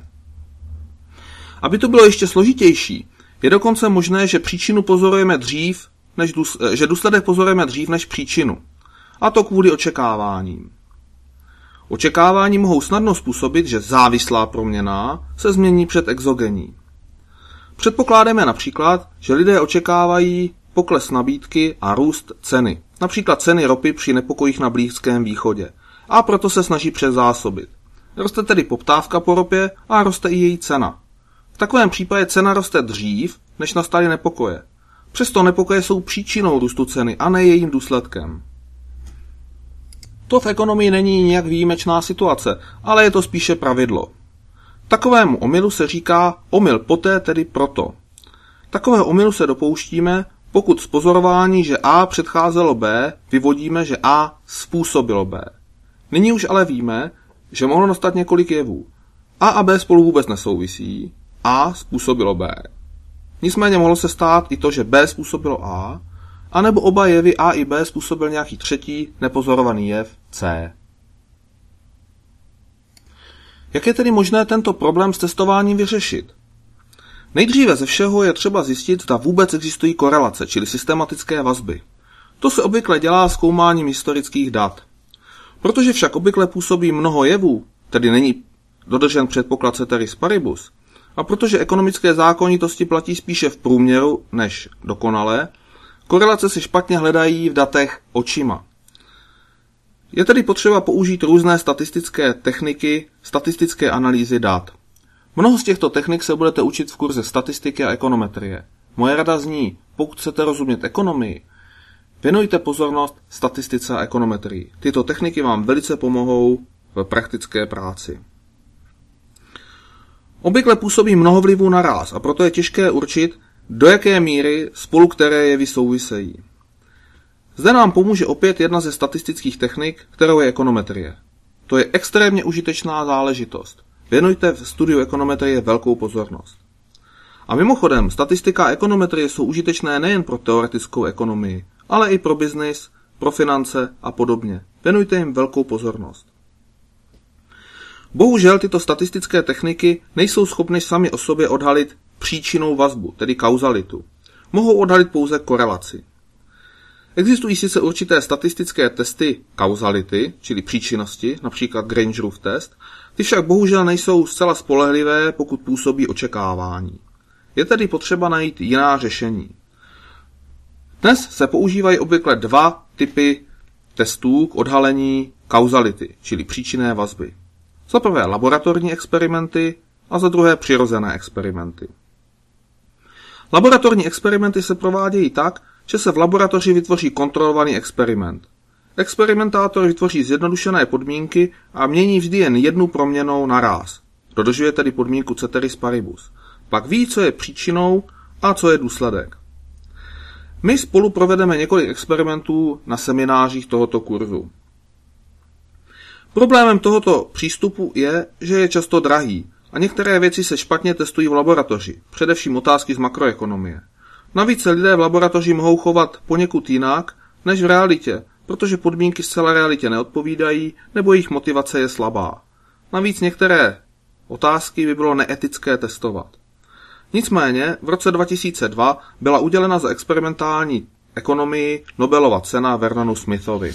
Aby to bylo ještě složitější, je dokonce možné, že příčinu pozorujeme dřív, než důs- že důsledek pozorujeme dřív než příčinu. A to kvůli očekáváním. Očekávání mohou snadno způsobit, že závislá proměnná se změní před exogenní. Předpokládáme například, že lidé očekávají pokles nabídky a růst ceny, například ceny ropy při nepokojích na Blízkém východě, a proto se snaží předzásobit. Roste tedy poptávka po ropě a roste i její cena. V takovém případě cena roste dřív, než nastaly nepokoje. Přesto nepokoje jsou příčinou růstu ceny a ne jejím důsledkem. To v ekonomii není nijak výjimečná situace, ale je to spíše pravidlo. Takovému omylu se říká omyl poté, tedy proto. Takového omylu se dopouštíme, pokud z pozorování, že A předcházelo B, vyvodíme, že A způsobilo B. Nyní už ale víme, že mohlo nastat několik jevů. A a B spolu vůbec nesouvisí, A způsobilo B. Nicméně mohlo se stát i to, že B způsobilo A, anebo oba jevy A i B způsobil nějaký třetí nepozorovaný jev C. Jak je tedy možné tento problém s testováním vyřešit? Nejdříve ze všeho je třeba zjistit, zda vůbec existují korelace, čili systematické vazby. To se obvykle dělá zkoumáním historických dat. Protože však obvykle působí mnoho jevů, tedy není dodržen předpoklad ceteris paribus, a protože ekonomické zákonitosti platí spíše v průměru než dokonale, korelace se špatně hledají v datech očima. Je tedy potřeba použít různé statistické techniky, statistické analýzy dat. Mnoho z těchto technik se budete učit v kurze statistiky a ekonometrie. Moje rada zní, pokud chcete rozumět ekonomii, věnujte pozornost statistice a ekonometrii. Tyto techniky vám velice pomohou v praktické práci. Obvykle působí mnoho vlivů naráz a proto je těžké určit, do jaké míry spolu které jevy souvisejí. Zde nám pomůže opět jedna ze statistických technik, kterou je ekonometrie. To je extrémně užitečná záležitost. Věnujte v studiu ekonometrie velkou pozornost. A mimochodem, statistika a ekonometrie jsou užitečné nejen pro teoretickou ekonomii, ale i pro biznis, pro finance a podobně. Věnujte jim velkou pozornost. Bohužel tyto statistické techniky nejsou schopny sami o sobě odhalit příčinnou vazbu, tedy kauzalitu. Mohou odhalit pouze korelaci. Existují sice určité statistické testy kauzality, čili příčinnosti, například Grangerův test, ty však bohužel nejsou zcela spolehlivé, pokud působí očekávání. Je tedy potřeba najít jiná řešení. Dnes se používají obvykle dva typy testů k odhalení kauzality, čili příčinné vazby. Za prvé laboratorní experimenty a za druhé přirozené experimenty. Laboratorní experimenty se provádějí tak, že se v laboratoři vytvoří kontrolovaný experiment. Experimentátor vytvoří zjednodušené podmínky a mění vždy jen jednu proměnnou naráz. Dodržuje tedy podmínku ceteris paribus. Pak ví, co je příčinou a co je důsledek. My spolu provedeme několik experimentů na seminářích tohoto kurzu. Problémem tohoto přístupu je, že je často drahý a některé věci se špatně testují v laboratoři, především otázky z makroekonomie. Navíc se lidé v laboratoři mohou chovat poněkud jinak než v realitě, protože podmínky zcela realitě neodpovídají nebo jejich motivace je slabá. Navíc některé otázky by bylo neetické testovat. Nicméně v roce dva tisíce dva byla udělena za experimentální ekonomii Nobelova cena Vernonu Smithovi.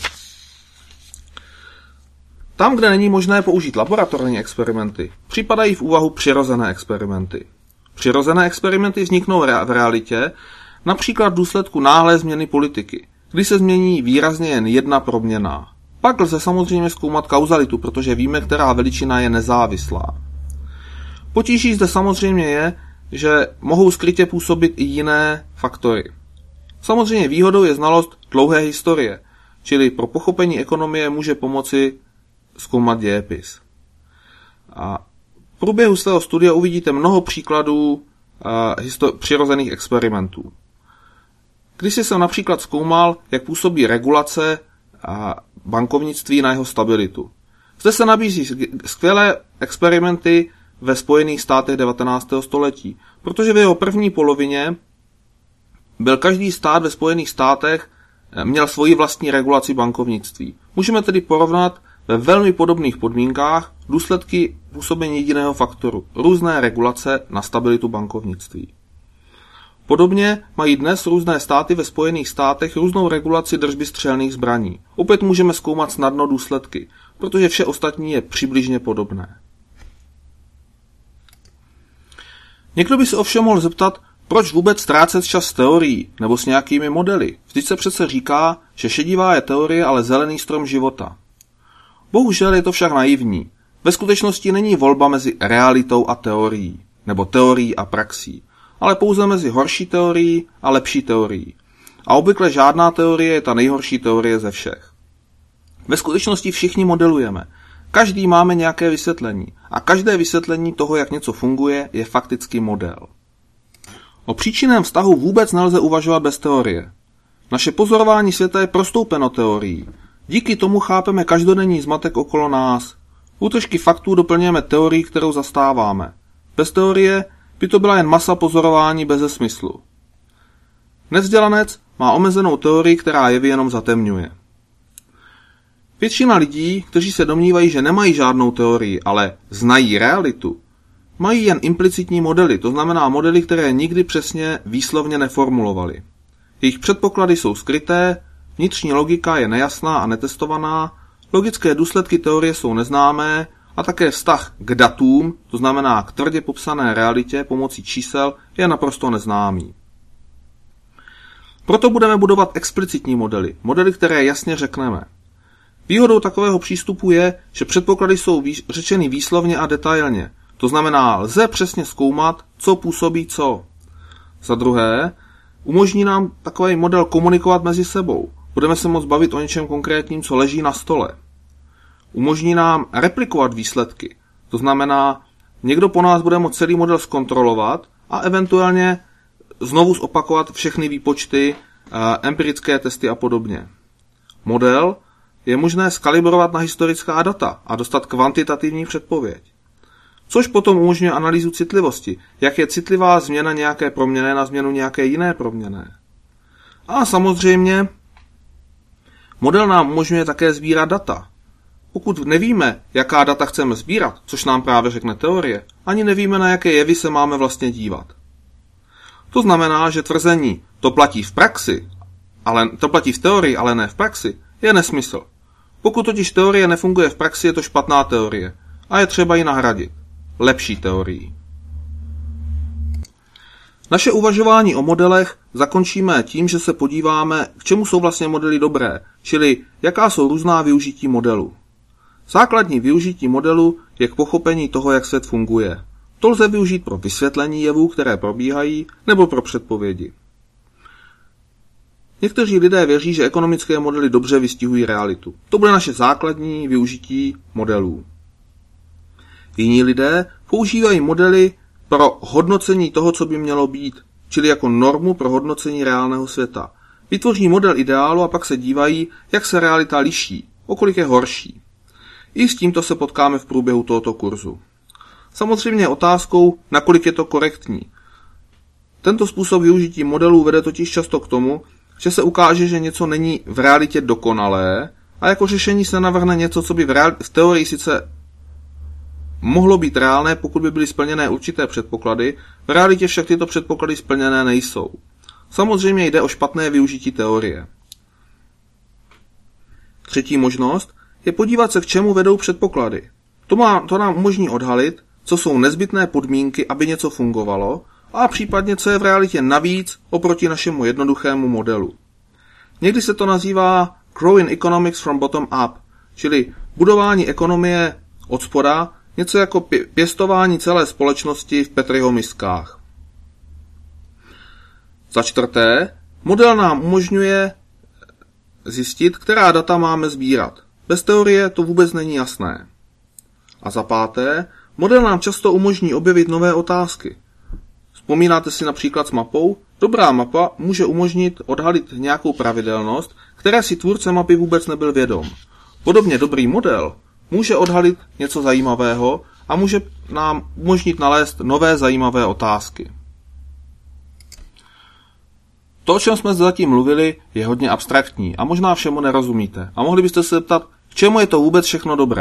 Tam, kde není možné použít laboratorní experimenty, připadají v úvahu přirozené experimenty. Přirozené experimenty vzniknou v realitě, například v důsledku náhlé změny politiky. kdy se změní výrazně jen jedna proměnná. Pak lze samozřejmě zkoumat kauzalitu, protože víme, která veličina je nezávislá. Potíží zde samozřejmě je, že mohou skrytě působit i jiné faktory. Samozřejmě výhodou je znalost dlouhé historie, čili pro pochopení ekonomie může pomoci zkoumat dějepis. A v průběhu svého studia uvidíte mnoho příkladů uh, histo- přirozených experimentů. Když jsem například zkoumal, jak působí regulace a bankovnictví na jeho stabilitu. Zde se nabízí skvělé experimenty ve Spojených státech devatenáctého století, protože v jeho první polovině byl každý stát ve Spojených státech měl svoji vlastní regulaci bankovnictví. Můžeme tedy porovnat ve velmi podobných podmínkách důsledky působení jediného faktoru, různé regulace na stabilitu bankovnictví. Podobně mají dnes různé státy ve Spojených státech různou regulaci držby střelných zbraní. Opět můžeme zkoumat snadno důsledky, protože vše ostatní je přibližně podobné. Někdo by se ovšem mohl zeptat, proč vůbec ztrácet čas s teorií nebo s nějakými modely? Vždyť se přece říká, že šedivá je teorie, ale zelený strom života. Bohužel je to však naivní. Ve skutečnosti není volba mezi realitou a teorií, nebo teorií a praxí, ale pouze mezi horší teorií a lepší teorií. A obvykle žádná teorie je ta nejhorší teorie ze všech. Ve skutečnosti všichni modelujeme. Každý máme nějaké vysvětlení a každé vysvětlení toho, jak něco funguje, je fakticky model. O příčinném vztahu vůbec nelze uvažovat bez teorie. Naše pozorování světa je prostoupeno teorií. Díky tomu chápeme každodenní zmatek okolo nás. Útržky faktů doplňujeme teorií, kterou zastáváme. Bez teorie by to byla jen masa pozorování beze smyslu. Nevzdělanec má omezenou teorii, která jevy jenom zatemňuje. Většina lidí, kteří se domnívají, že nemají žádnou teorii, ale znají realitu, mají jen implicitní modely, to znamená modely, které nikdy přesně výslovně neformulovali. Jejich předpoklady jsou skryté, vnitřní logika je nejasná a netestovaná, logické důsledky teorie jsou neznámé a také vztah k datům, to znamená k tvrdě popsané realitě pomocí čísel, je naprosto neznámý. Proto budeme budovat explicitní modely, modely, které jasně řekneme. Výhodou takového přístupu je, že předpoklady jsou výš- řečeny výslovně a detailně. To znamená, lze přesně zkoumat, co působí co. Za druhé, umožní nám takový model komunikovat mezi sebou. Budeme se moct bavit o něčem konkrétním, co leží na stole. Umožní nám replikovat výsledky. To znamená, někdo po nás bude moct celý model zkontrolovat a eventuálně znovu zopakovat všechny výpočty, empirické testy a podobně. Model je možné skalibrovat na historická data a dostat kvantitativní předpověď. Což potom umožňuje analýzu citlivosti, jak je citlivá změna nějaké proměnné na změnu nějaké jiné proměnné. A samozřejmě model nám umožňuje také sbírat data. Pokud nevíme, jaká data chceme sbírat, což nám právě řekne teorie, ani nevíme, na jaké jevy se máme vlastně dívat. To znamená, že tvrzení to platí v praxi, ale to platí v teorii, ale ne v praxi, je nesmysl. Pokud totiž teorie nefunguje v praxi, je to špatná teorie a je třeba ji nahradit lepší teorií. Naše uvažování o modelech zakončíme tím, že se podíváme, k čemu jsou vlastně modely dobré, čili jaká jsou různá využití modelu. Základní využití modelu je k pochopení toho, jak svět funguje. To lze využít pro vysvětlení jevů, které probíhají, nebo pro předpovědi. Někteří lidé věří, že ekonomické modely dobře vystihují realitu. To bude naše základní využití modelů. Jiní lidé používají modely pro hodnocení toho, co by mělo být, čili jako normu pro hodnocení reálného světa. Vytvoří model ideálu a pak se dívají, jak se realita liší, o kolik je horší. I s tímto se potkáme v průběhu tohoto kurzu. Samozřejmě je otázkou, nakolik je to korektní. Tento způsob využití modelů vede totiž často k tomu, že se ukáže, že něco není v realitě dokonalé a jako řešení se navrhne něco, co by v, reali- v teorii sice mohlo být reálné, pokud by byly splněné určité předpoklady, v realitě však tyto předpoklady splněné nejsou. Samozřejmě jde o špatné využití teorie. Třetí možnost je podívat se, k čemu vedou předpoklady. To, má, to nám umožní odhalit, co jsou nezbytné podmínky, aby něco fungovalo, a případně co je v realitě navíc oproti našemu jednoduchému modelu. Někdy se to nazývá growing economics from bottom up, čili budování ekonomie od spoda, něco jako pěstování celé společnosti v Petriho miskách. Za čtvrté, model nám umožňuje zjistit, která data máme sbírat. Bez teorie to vůbec není jasné. A za páté, model nám často umožní objevit nové otázky. Vzpomínáte si například s mapou? Dobrá mapa může umožnit odhalit nějakou pravidelnost, které si tvůrce mapy vůbec nebyl vědom. Podobně dobrý model může odhalit něco zajímavého a může nám umožnit nalézt nové zajímavé otázky. To, o čem jsme zatím mluvili, je hodně abstraktní a možná všemu nerozumíte. A mohli byste se zeptat, k čemu je to vůbec všechno dobré?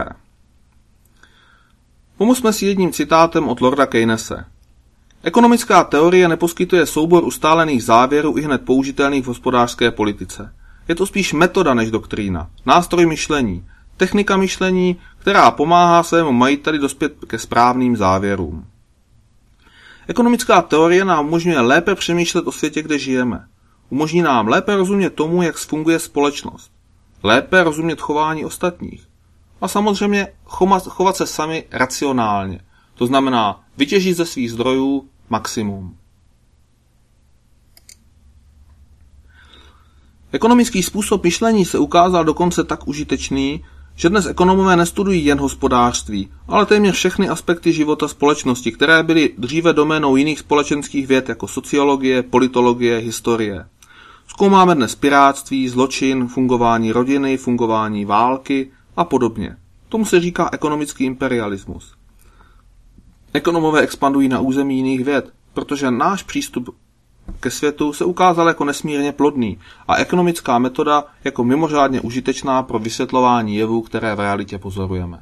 Pomozme si jedním citátem od Lorda Keynese. Ekonomická teorie neposkytuje soubor ustálených závěrů i hned použitelných v hospodářské politice. Je to spíš metoda než doktrína, nástroj myšlení, technika myšlení, která pomáhá svému majiteli dospět ke správným závěrům. Ekonomická teorie nám umožňuje lépe přemýšlet o světě, kde žijeme. Umožní nám lépe rozumět tomu, jak funguje společnost. Lépe rozumět chování ostatních. A samozřejmě chovat se sami racionálně. To znamená vytěžit ze svých zdrojů maximum. Ekonomický způsob myšlení se ukázal dokonce tak užitečný, že dnes ekonomové nestudují jen hospodářství, ale téměř všechny aspekty života společnosti, které byly dříve doménou jiných společenských věd jako sociologie, politologie, historie. Zkoumáme dnes pirátství, zločin, fungování rodiny, fungování války a podobně. Tomu se říká ekonomický imperialismus. Ekonomové expandují na území jiných věd, protože náš přístup ke světu se ukázal jako nesmírně plodný a ekonomická metoda jako mimořádně užitečná pro vysvětlování jevů, které v realitě pozorujeme.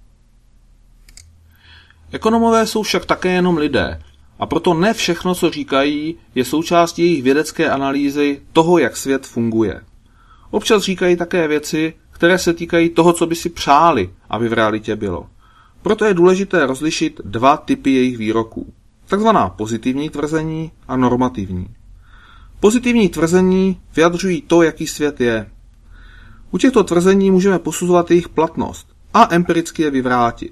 Ekonomové jsou však také jenom lidé a proto ne všechno, co říkají, je součástí jejich vědecké analýzy toho, jak svět funguje. Občas říkají také věci, které se týkají toho, co by si přáli, aby v realitě bylo. Proto je důležité rozlišit dva typy jejich výroků. Takzvaná pozitivní tvrzení a normativní. Pozitivní tvrzení vyjadřují to, jaký svět je. U těchto tvrzení můžeme posuzovat jejich platnost a empiricky je vyvrátit.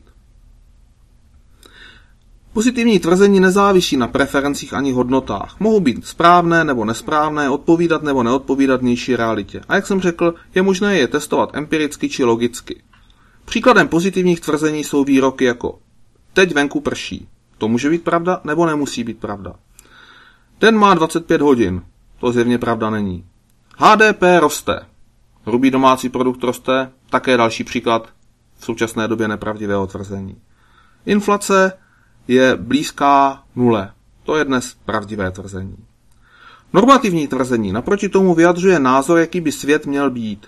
Pozitivní tvrzení nezávisí na preferencích ani hodnotách. Mohou být správné nebo nesprávné, odpovídat nebo neodpovídat vnější realitě. A jak jsem řekl, je možné je testovat empiricky či logicky. Příkladem pozitivních tvrzení jsou výroky jako teď venku prší. To může být pravda nebo nemusí být pravda. Den má dvacet pět hodin. To zjevně pravda není. H D P roste. Hrubý domácí produkt roste. Také další příklad v současné době nepravdivého tvrzení. Inflace je blízká nule. To je dnes pravdivé tvrzení. Normativní tvrzení naproti tomu vyjadřuje názor, jaký by svět měl být.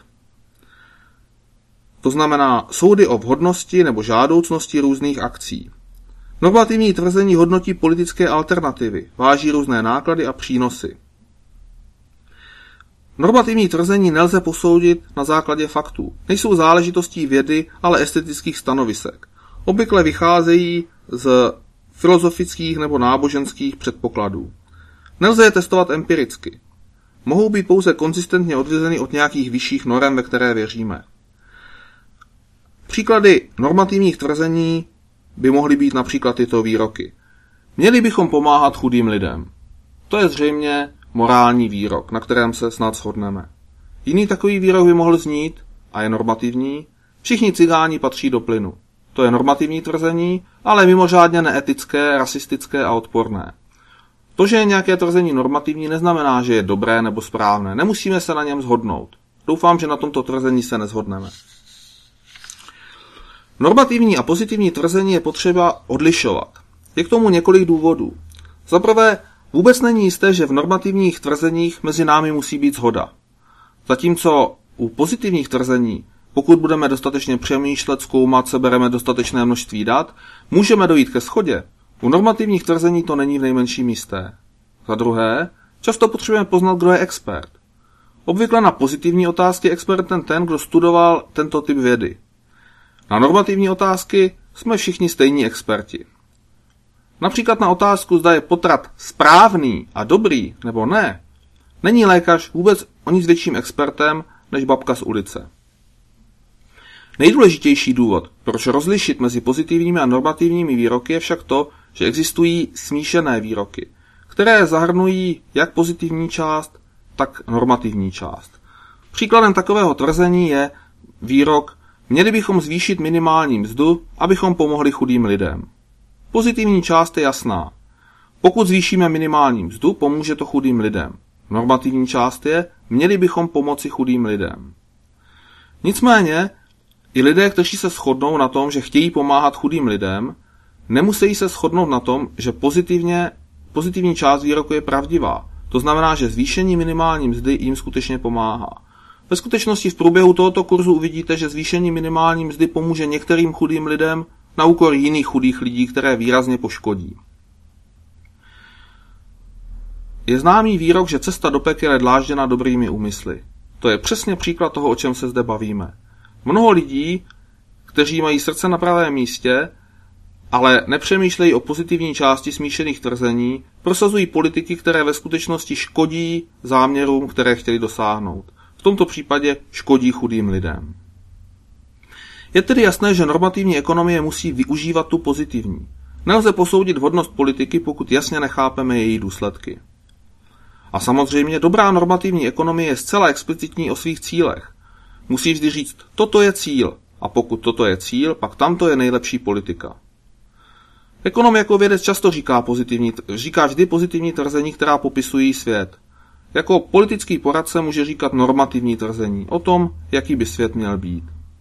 To znamená soudy o vhodnosti nebo žádoucnosti různých akcí. Normativní tvrzení hodnotí politické alternativy, váží různé náklady a přínosy. Normativní tvrzení nelze posoudit na základě faktů. Nejsou záležitostí vědy, ale estetických stanovisek. Obvykle vycházejí z filozofických nebo náboženských předpokladů. Nelze je testovat empiricky. Mohou být pouze konzistentně odvozeny od nějakých vyšších norem, ve které věříme. Příklady normativních tvrzení by mohly být například tyto výroky. Měli bychom pomáhat chudým lidem. To je zřejmě morální výrok, na kterém se snad shodneme. Jiný takový výrok by mohl znít, a je normativní, všichni cigáni patří do plynu. To je normativní tvrzení, ale mimořádně neetické, rasistické a odporné. To, že je nějaké tvrzení normativní, neznamená, že je dobré nebo správné. Nemusíme se na něm shodnout. Doufám, že na tomto tvrzení se neshodneme. Normativní a pozitivní tvrzení je potřeba odlišovat. Je k tomu několik důvodů. Za prvé, vůbec není jisté, že v normativních tvrzeních mezi námi musí být shoda. Zatímco u pozitivních tvrzení, pokud budeme dostatečně přemýšlet, zkoumat, sebereme dostatečné množství dat, můžeme dojít ke shodě. U normativních tvrzení to není v nejmenším jisté. Za druhé, často potřebujeme poznat, kdo je expert. Obvykle na pozitivní otázky je expertem ten, kdo studoval tento typ vědy. Na normativní otázky jsme všichni stejní experti. Například na otázku, zda je potrat správný a dobrý nebo ne, není lékař vůbec o nic větším expertem než babka z ulice. Nejdůležitější důvod, proč rozlišit mezi pozitivními a normativními výroky, je však to, že existují smíšené výroky, které zahrnují jak pozitivní část, tak normativní část. Příkladem takového tvrzení je výrok: měli bychom zvýšit minimální mzdu, abychom pomohli chudým lidem. Pozitivní část je jasná. Pokud zvýšíme minimální mzdu, pomůže to chudým lidem. Normativní část je: měli bychom pomoci chudým lidem. Nicméně, i lidé, kteří se shodnou na tom, že chtějí pomáhat chudým lidem, nemusí se shodnout na tom, že pozitivně, pozitivní část výroku je pravdivá. To znamená, že zvýšení minimální mzdy jim skutečně pomáhá. Ve skutečnosti v průběhu tohoto kurzu uvidíte, že zvýšení minimální mzdy pomůže některým chudým lidem na úkor jiných chudých lidí, které výrazně poškodí. Je známý výrok, že cesta do pekel je dlážděna dobrými úmysly. To je přesně příklad toho, o čem se zde bavíme. Mnoho lidí, kteří mají srdce na pravém místě, ale nepřemýšlejí o pozitivní části smíšených tvrzení, prosazují politiky, které ve skutečnosti škodí záměrům, které chtěli dosáhnout. V tomto případě škodí chudým lidem. Je tedy jasné, že normativní ekonomie musí využívat tu pozitivní. Nelze posoudit vhodnost politiky, pokud jasně nechápeme její důsledky. A samozřejmě dobrá normativní ekonomie je zcela explicitní o svých cílech. Musí vždy říct, toto je cíl, a pokud toto je cíl, pak tamto je nejlepší politika. Ekonom jako vědec často říká, pozitivní, říká vždy pozitivní tvrzení, která popisují svět. Jako politický poradce může říkat normativní tvrzení o tom, jaký by svět měl být.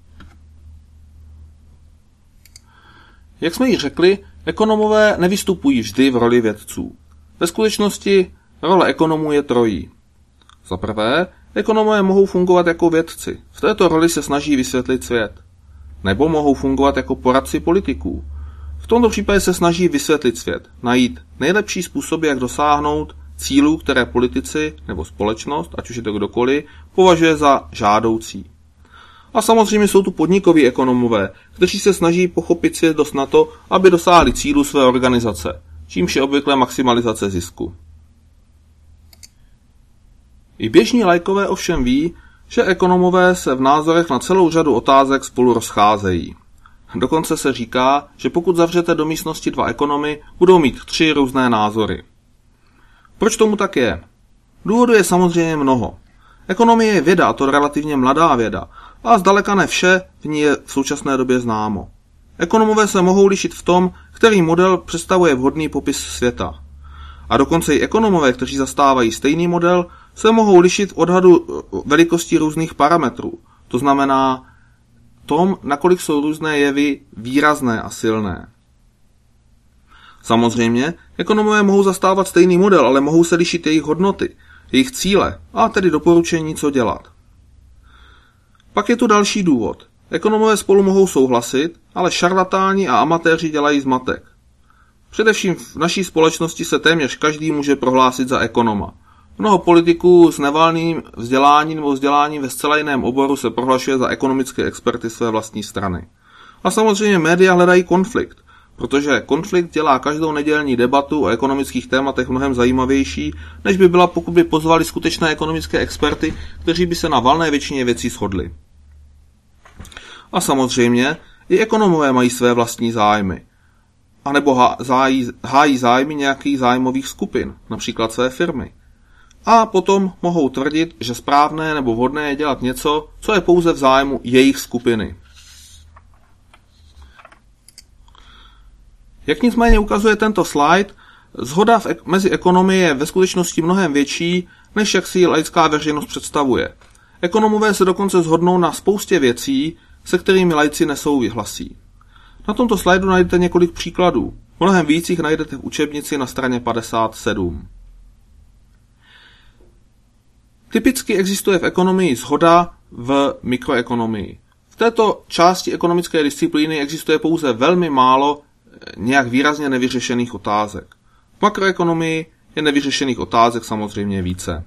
Jak jsme ji řekli, ekonomové nevystupují vždy v roli vědců. Ve skutečnosti role ekonomů je trojí. Za prvé, ekonomové mohou fungovat jako vědci. V této roli se snaží vysvětlit svět. Nebo mohou fungovat jako poradci politiků. V tomto případě se snaží vysvětlit svět, najít nejlepší způsoby, jak dosáhnout cílů, které politici nebo společnost, ať už je to kdokoliv, považuje za žádoucí. A samozřejmě jsou tu podnikoví ekonomové, kteří se snaží pochopit svět dost na to, aby dosáhli cílů své organizace, čímž je obvykle maximalizace zisku. I běžní laikové ovšem ví, že ekonomové se v názorech na celou řadu otázek spolu rozcházejí. Dokonce se říká, že pokud zavřete do místnosti dva ekonomy, budou mít tři různé názory. Proč tomu tak je? Důvodu je samozřejmě mnoho. Ekonomie je věda, a to relativně mladá věda, a zdaleka ne vše v ní je v současné době známo. Ekonomové se mohou lišit v tom, který model představuje vhodný popis světa. A dokonce i ekonomové, kteří zastávají stejný model, se mohou lišit v odhadu velikosti různých parametrů. To znamená tom, nakolik jsou různé jevy výrazné a silné. Samozřejmě, ekonomové mohou zastávat stejný model, ale mohou se lišit jejich hodnoty, jejich cíle a tedy doporučení, co dělat. Pak je tu další důvod. Ekonomové spolu mohou souhlasit, ale šarlatáni a amatéři dělají zmatek. Především v naší společnosti se téměř každý může prohlásit za ekonoma. Mnoho politiků s nevalným vzděláním nebo vzděláním ve zcela jiném oboru se prohlašuje za ekonomické experty své vlastní strany. A samozřejmě média hledají konflikt, protože konflikt dělá každou nedělní debatu o ekonomických tématech mnohem zajímavější, než by byla, pokud by pozvali skutečné ekonomické experty, kteří by se na valné většině věcí shodli. A samozřejmě i ekonomové mají své vlastní zájmy. A nebo hájí, hájí zájmy nějakých zájmových skupin, například své firmy. A potom mohou tvrdit, že správné nebo vhodné je dělat něco, co je pouze v zájmu jejich skupiny. Jak nicméně ukazuje tento slide, shoda v ek- mezi ekonomy je ve skutečnosti mnohem větší, než jak si laická veřejnost představuje. Ekonomové se dokonce shodnou na spoustě věcí, se kterými laici nesouhlasí. Na tomto slajdu najdete několik příkladů. Mnohem víc jich najdete v učebnici na straně padesát sedm. Typicky existuje v ekonomii shoda v mikroekonomii. V této části ekonomické disciplíny existuje pouze velmi málo nějak výrazně nevyřešených otázek. V makroekonomii je nevyřešených otázek samozřejmě více.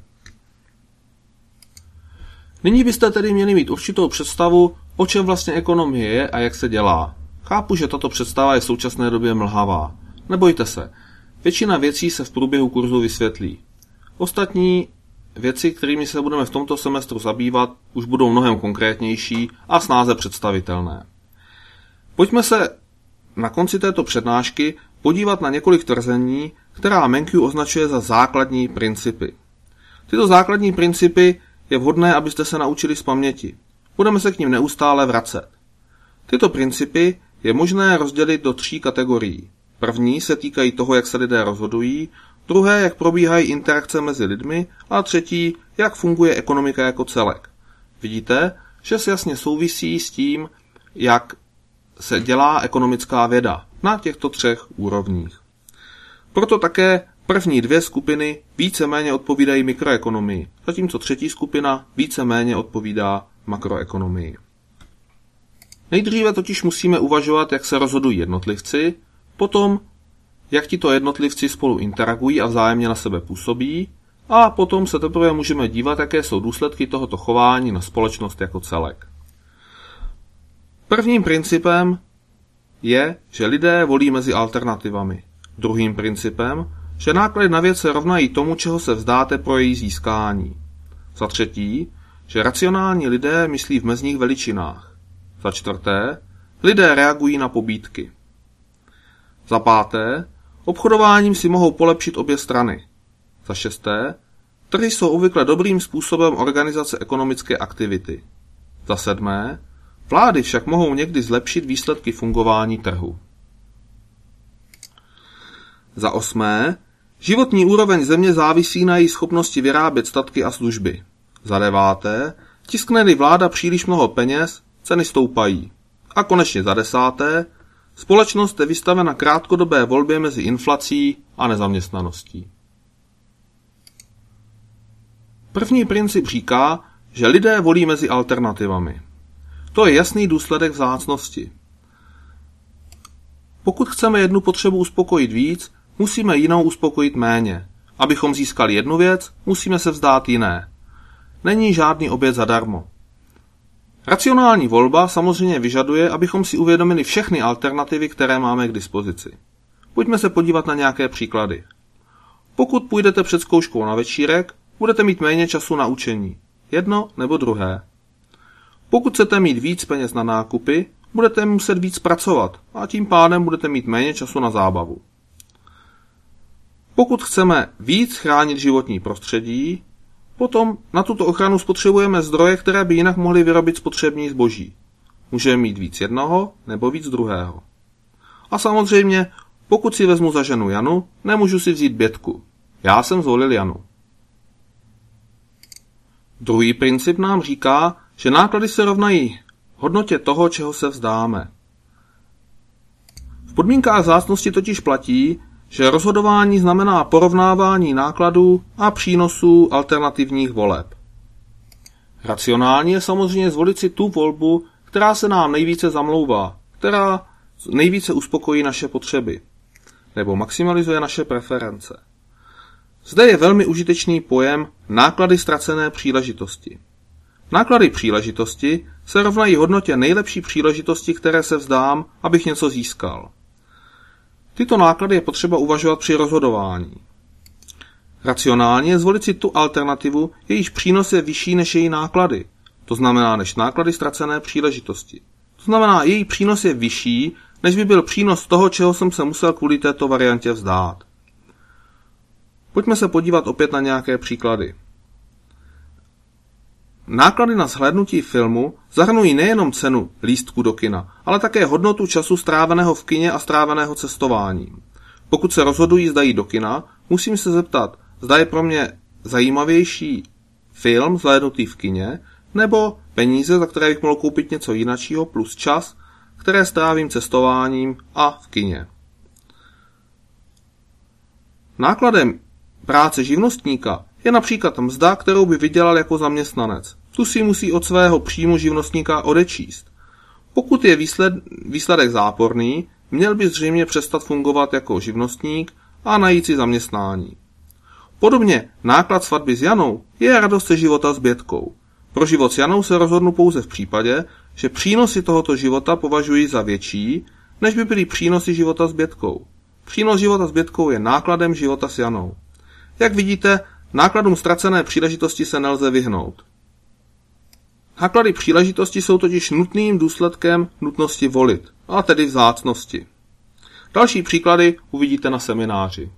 Nyní byste tedy měli mít určitou představu, o čem vlastně ekonomie je a jak se dělá. Chápu, že tato představa je v současné době mlhavá. Nebojte se, většina věcí se v průběhu kurzu vysvětlí. Ostatní věci, kterými se budeme v tomto semestru zabývat, už budou mnohem konkrétnější a snáze představitelné. Pojďme se na konci této přednášky podívat na několik tvrzení, která Mankiw označuje za základní principy. Tyto základní principy je vhodné, abyste se naučili z paměti. Budeme se k nim neustále vracet. Tyto principy je možné rozdělit do tří kategorií. První se týkají toho, jak se lidé rozhodují, druhé, jak probíhají interakce mezi lidmi a třetí, jak funguje ekonomika jako celek. Vidíte, že se jasně souvisí s tím, jak se dělá ekonomická věda na těchto třech úrovních. Proto také první dvě skupiny víceméně odpovídají mikroekonomii, zatímco třetí skupina víceméně odpovídá makroekonomii. Nejdříve totiž musíme uvažovat, jak se rozhodují jednotlivci, potom, jak tito jednotlivci spolu interagují a vzájemně na sebe působí, a potom se teprve můžeme dívat, jaké jsou důsledky tohoto chování na společnost jako celek. Prvním principem je, že lidé volí mezi alternativami. Druhým principem, že náklady na věc se rovnají tomu, čeho se vzdáte pro její získání. Za třetí, že racionální lidé myslí v mezních veličinách. Za čtvrté, lidé reagují na pobídky. Za páté, obchodováním si mohou polepšit obě strany. Za šesté, trhy jsou obvykle dobrým způsobem organizace ekonomické aktivity. Za sedmé, vlády však mohou někdy zlepšit výsledky fungování trhu. Za osmé, životní úroveň země závisí na její schopnosti vyrábět statky a služby. Za deváté, tiskne-li vláda příliš mnoho peněz, ceny stoupají. A konečně za desáté, společnost je vystavena krátkodobé volbě mezi inflací a nezaměstnaností. První princip říká, že lidé volí mezi alternativami. To je jasný důsledek vzácnosti. Pokud chceme jednu potřebu uspokojit víc, musíme jinou uspokojit méně. Abychom získali jednu věc, musíme se vzdát jiné. Není žádný oběd zadarmo. Racionální volba samozřejmě vyžaduje, abychom si uvědomili všechny alternativy, které máme k dispozici. Pojďme se podívat na nějaké příklady. Pokud půjdete před zkouškou na večírek, budete mít méně času na učení. Jedno nebo druhé. Pokud chcete mít víc peněz na nákupy, budete muset víc pracovat a tím pádem budete mít méně času na zábavu. Pokud chceme víc chránit životní prostředí, potom na tuto ochranu spotřebujeme zdroje, které by jinak mohly vyrobit spotřební zboží. Můžeme mít víc jednoho nebo víc druhého. A samozřejmě, pokud si vezmu za ženu Janu, nemůžu si vzít Bětku. Já jsem zvolil Janu. Druhý princip nám říká, že náklady se rovnají hodnotě toho, čeho se vzdáme. V podmínkách vzácnosti totiž platí, že rozhodování znamená porovnávání nákladů a přínosů alternativních voleb. Racionální je samozřejmě zvolit si tu volbu, která se nám nejvíce zamlouvá, která nejvíce uspokojí naše potřeby, nebo maximalizuje naše preference. Zde je velmi užitečný pojem náklady ztracené příležitosti. Náklady příležitosti se rovnají hodnotě nejlepší příležitosti, které se vzdám, abych něco získal. Tyto náklady je potřeba uvažovat při rozhodování. Racionálně je zvolit si tu alternativu, jejíž přínos je vyšší než její náklady, to znamená než náklady ztracené příležitosti. To znamená, její přínos je vyšší, než by byl přínos toho, čeho jsem se musel kvůli této variantě vzdát. Pojďme se podívat opět na nějaké příklady. Náklady na shlédnutí filmu zahrnují nejenom cenu lístku do kina, ale také hodnotu času stráveného v kině a stráveného cestováním. Pokud se rozhodují, zda jít do kina, musím se zeptat, zda je pro mě zajímavější film zhlédnutý v kině, nebo peníze, za které bych mohl koupit něco jiného, plus čas, které strávím cestováním a v kině. Nákladem práce živnostníka je například mzda, kterou by vydělal jako zaměstnanec. Tu si musí od svého příjmu živnostníka odečíst. Pokud je výsled, výsledek záporný, měl by zřejmě přestat fungovat jako živnostník a najít si zaměstnání. Podobně náklad svatby s Janou je radost ze života s Bětkou. Pro život s Janou se rozhodnu pouze v případě, že přínosy tohoto života považuji za větší, než by byly přínosy života s Bětkou. Přínos života s Bětkou je nákladem života s Janou. Jak vidíte, nákladům ztracené příležitosti se nelze vyhnout. Náklady příležitosti jsou totiž nutným důsledkem nutnosti volit, a tedy vzácnosti. Další příklady uvidíte na semináři.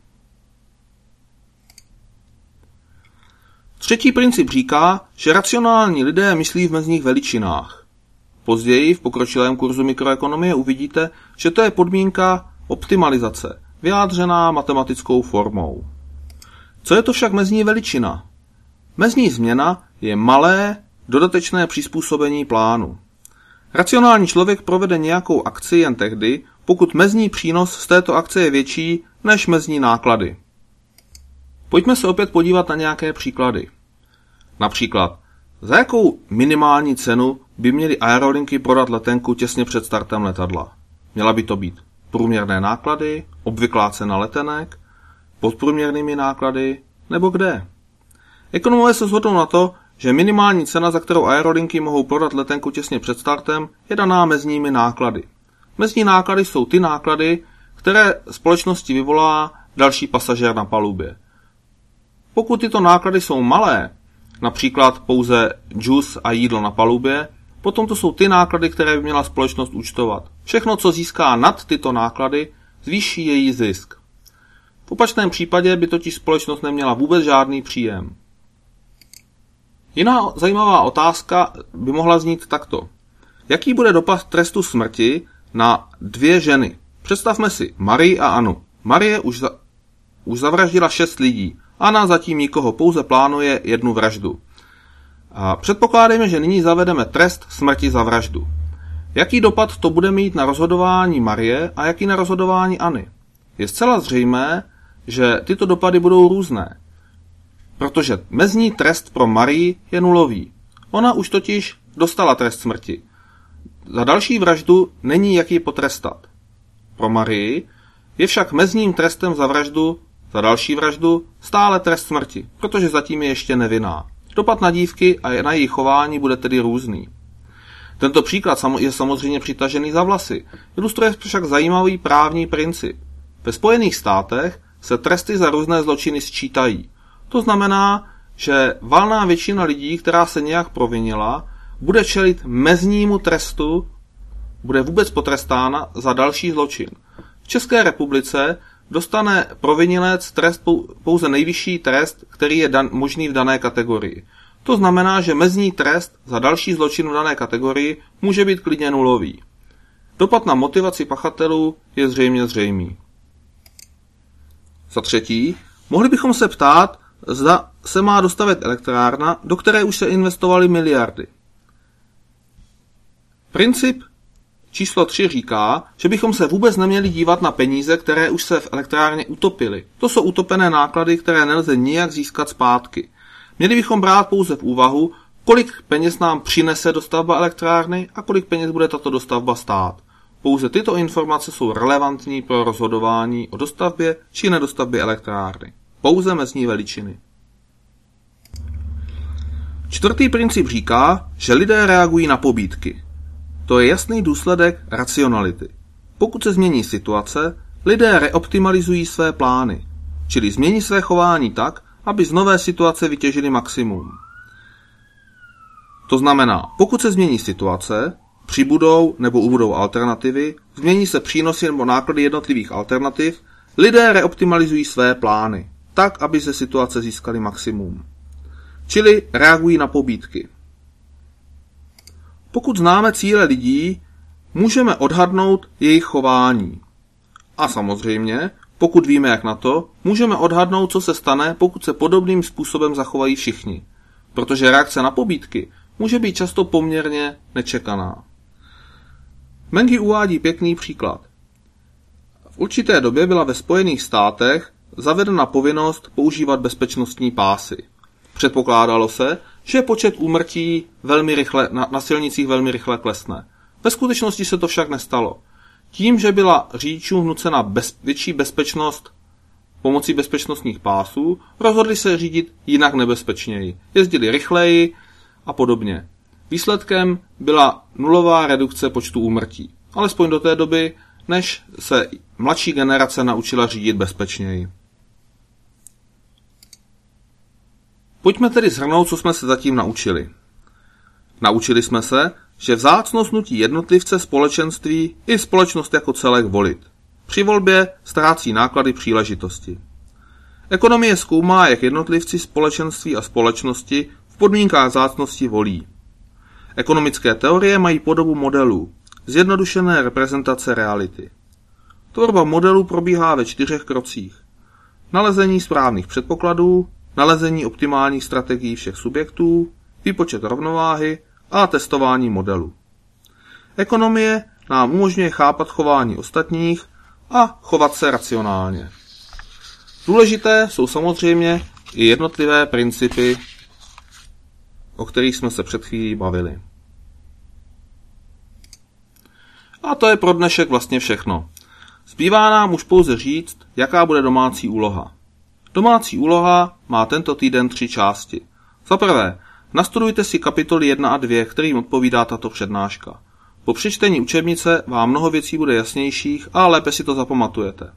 Třetí princip říká, že racionální lidé myslí v mezních veličinách. Později v pokročilém kurzu mikroekonomie uvidíte, že to je podmínka optimalizace, vyjádřená matematickou formou. Co je to však mezní veličina? Mezní změna je malé, dodatečné přizpůsobení plánu. Racionální člověk provede nějakou akci jen tehdy, pokud mezní přínos z této akce je větší než mezní náklady. Pojďme se opět podívat na nějaké příklady. Například, za jakou minimální cenu by měly aerolinky prodat letenku těsně před startem letadla? Měla by to být průměrné náklady, obvyklá cena letenek, podprůměrnými náklady, nebo kde? Ekonomové se shodnou na to, že minimální cena, za kterou aerolinky mohou prodat letenku těsně před startem, je daná mezními náklady. Mezní náklady jsou ty náklady, které společnosti vyvolá další pasažér na palubě. Pokud tyto náklady jsou malé, například pouze džus a jídlo na palubě, potom to jsou ty náklady, které by měla společnost účtovat. Všechno, co získá nad tyto náklady, zvýší její zisk. V opačném případě by totiž společnost neměla vůbec žádný příjem. Jiná zajímavá otázka by mohla znít takto. Jaký bude dopad trestu smrti na dvě ženy? Představme si Marii a Anu. Marie už, za, už zavraždila šest lidí. Anna zatím nikoho, pouze plánuje jednu vraždu. A předpokládejme, že nyní zavedeme trest smrti za vraždu. Jaký dopad to bude mít na rozhodování Marie a jaký na rozhodování Anny? Je zcela zřejmé, že tyto dopady budou různé. Protože mezní trest pro Marii je nulový. Ona už totiž dostala trest smrti. Za další vraždu není jak ji potrestat. Pro Marii je však mezním trestem za vraždu, za další vraždu, stále trest smrti, protože zatím je ještě nevinná. Dopad na dívky a na její chování bude tedy různý. Tento příklad je samozřejmě přitažený za vlasy. Ilustruje však zajímavý právní princip. Ve Spojených státech se tresty za různé zločiny sčítají. To znamená, že valná většina lidí, která se nějak provinila, bude čelit meznímu trestu, bude vůbec potrestána za další zločin. V České republice dostane provinilec trest pouze nejvyšší trest, který je dan, možný v dané kategorii. To znamená, že mezní trest za další zločin v dané kategorii může být klidně nulový. Dopad na motivaci pachatelů je zřejmě zřejmý. Za třetí, mohli bychom se ptát, zda se má dostavět elektrárna, do které už se investovaly miliardy. Princip číslo tři říká, že bychom se vůbec neměli dívat na peníze, které už se v elektrárně utopily. To jsou utopené náklady, které nelze nijak získat zpátky. Měli bychom brát pouze v úvahu, kolik peněz nám přinese dostavba elektrárny a kolik peněz bude tato dostavba stát. Pouze tyto informace jsou relevantní pro rozhodování o dostavbě či nedostavbě elektrárny. Pouze mezní veličiny. Čtvrtý princip říká, že lidé reagují na pobídky. To je jasný důsledek racionality. Pokud se změní situace, lidé reoptimalizují své plány, čili změní své chování tak, aby z nové situace vytěžili maximum. To znamená, pokud se změní situace, přibudou nebo ubudou alternativy, změní se přínosy nebo náklady jednotlivých alternativ, lidé reoptimalizují své plány, tak, aby ze situace získali maximum. Čili reagují na pobídky. Pokud známe cíle lidí, můžeme odhadnout jejich chování. A samozřejmě, pokud víme jak na to, můžeme odhadnout, co se stane, pokud se podobným způsobem zachovají všichni. Protože reakce na pobídky může být často poměrně nečekaná. Mengi uvádí pěkný příklad. V určité době byla ve Spojených státech zavedena povinnost používat bezpečnostní pásy. Předpokládalo se, že počet úmrtí velmi rychle, na, na silnicích velmi rychle klesne. Ve skutečnosti se to však nestalo. Tím, že byla řidičům vnucena bez, větší bezpečnost pomocí bezpečnostních pásů, rozhodli se řídit jinak nebezpečněji. Jezdili rychleji a podobně. Výsledkem byla nulová redukce počtu úmrtí. Alespoň do té doby, než se mladší generace naučila řídit bezpečněji. Pojďme tedy shrnout, co jsme se zatím naučili. Naučili jsme se, že vzácnost nutí jednotlivce, společenství i společnost jako celek volit. Při volbě ztrácí náklady příležitosti. Ekonomie zkoumá, jak jednotlivci, společenství a společnosti v podmínkách vzácnosti volí. Ekonomické teorie mají podobu modelů, zjednodušené reprezentace reality. Tvorba modelů probíhá ve čtyřech krocích. Nalezení správných předpokladů, nalezení optimálních strategií všech subjektů, výpočet rovnováhy a testování modelu. Ekonomie nám umožňuje chápat chování ostatních a chovat se racionálně. Důležité jsou samozřejmě i jednotlivé principy, o kterých jsme se před chvílí bavili. A to je pro dnešek vlastně všechno. Zbývá nám už pouze říct, jaká bude domácí úloha. Domácí úloha má tento týden tři části. Za prvé, nastudujte si kapitoly jedna a dvě, kterým odpovídá tato přednáška. Po přečtení učebnice vám mnoho věcí bude jasnějších a lépe si to zapamatujete.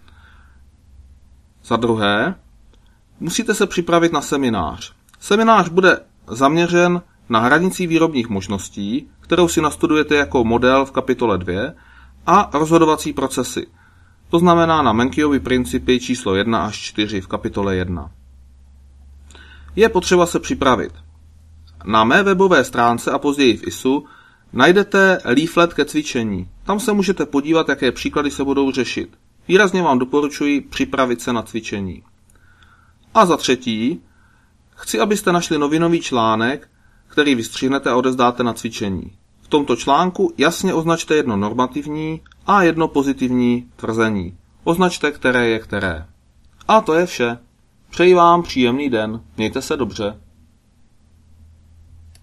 Za druhé, musíte se připravit na seminář. Seminář bude zaměřen na hranici výrobních možností, kterou si nastudujete jako model v kapitole dvě, a rozhodovací procesy. To znamená na Menkeovy principy číslo jedna až čtyři v kapitole jedna. Je potřeba se připravit. Na mé webové stránce a později v I S U najdete leaflet ke cvičení. Tam se můžete podívat, jaké příklady se budou řešit. Výrazně vám doporučuji připravit se na cvičení. A za třetí, chci, abyste našli novinový článek, který vystřihnete a odezdáte na cvičení. V tomto článku jasně označte jedno normativní a jedno pozitivní tvrzení. Označte, které je které. A to je vše. Přeji vám příjemný den. Mějte se dobře.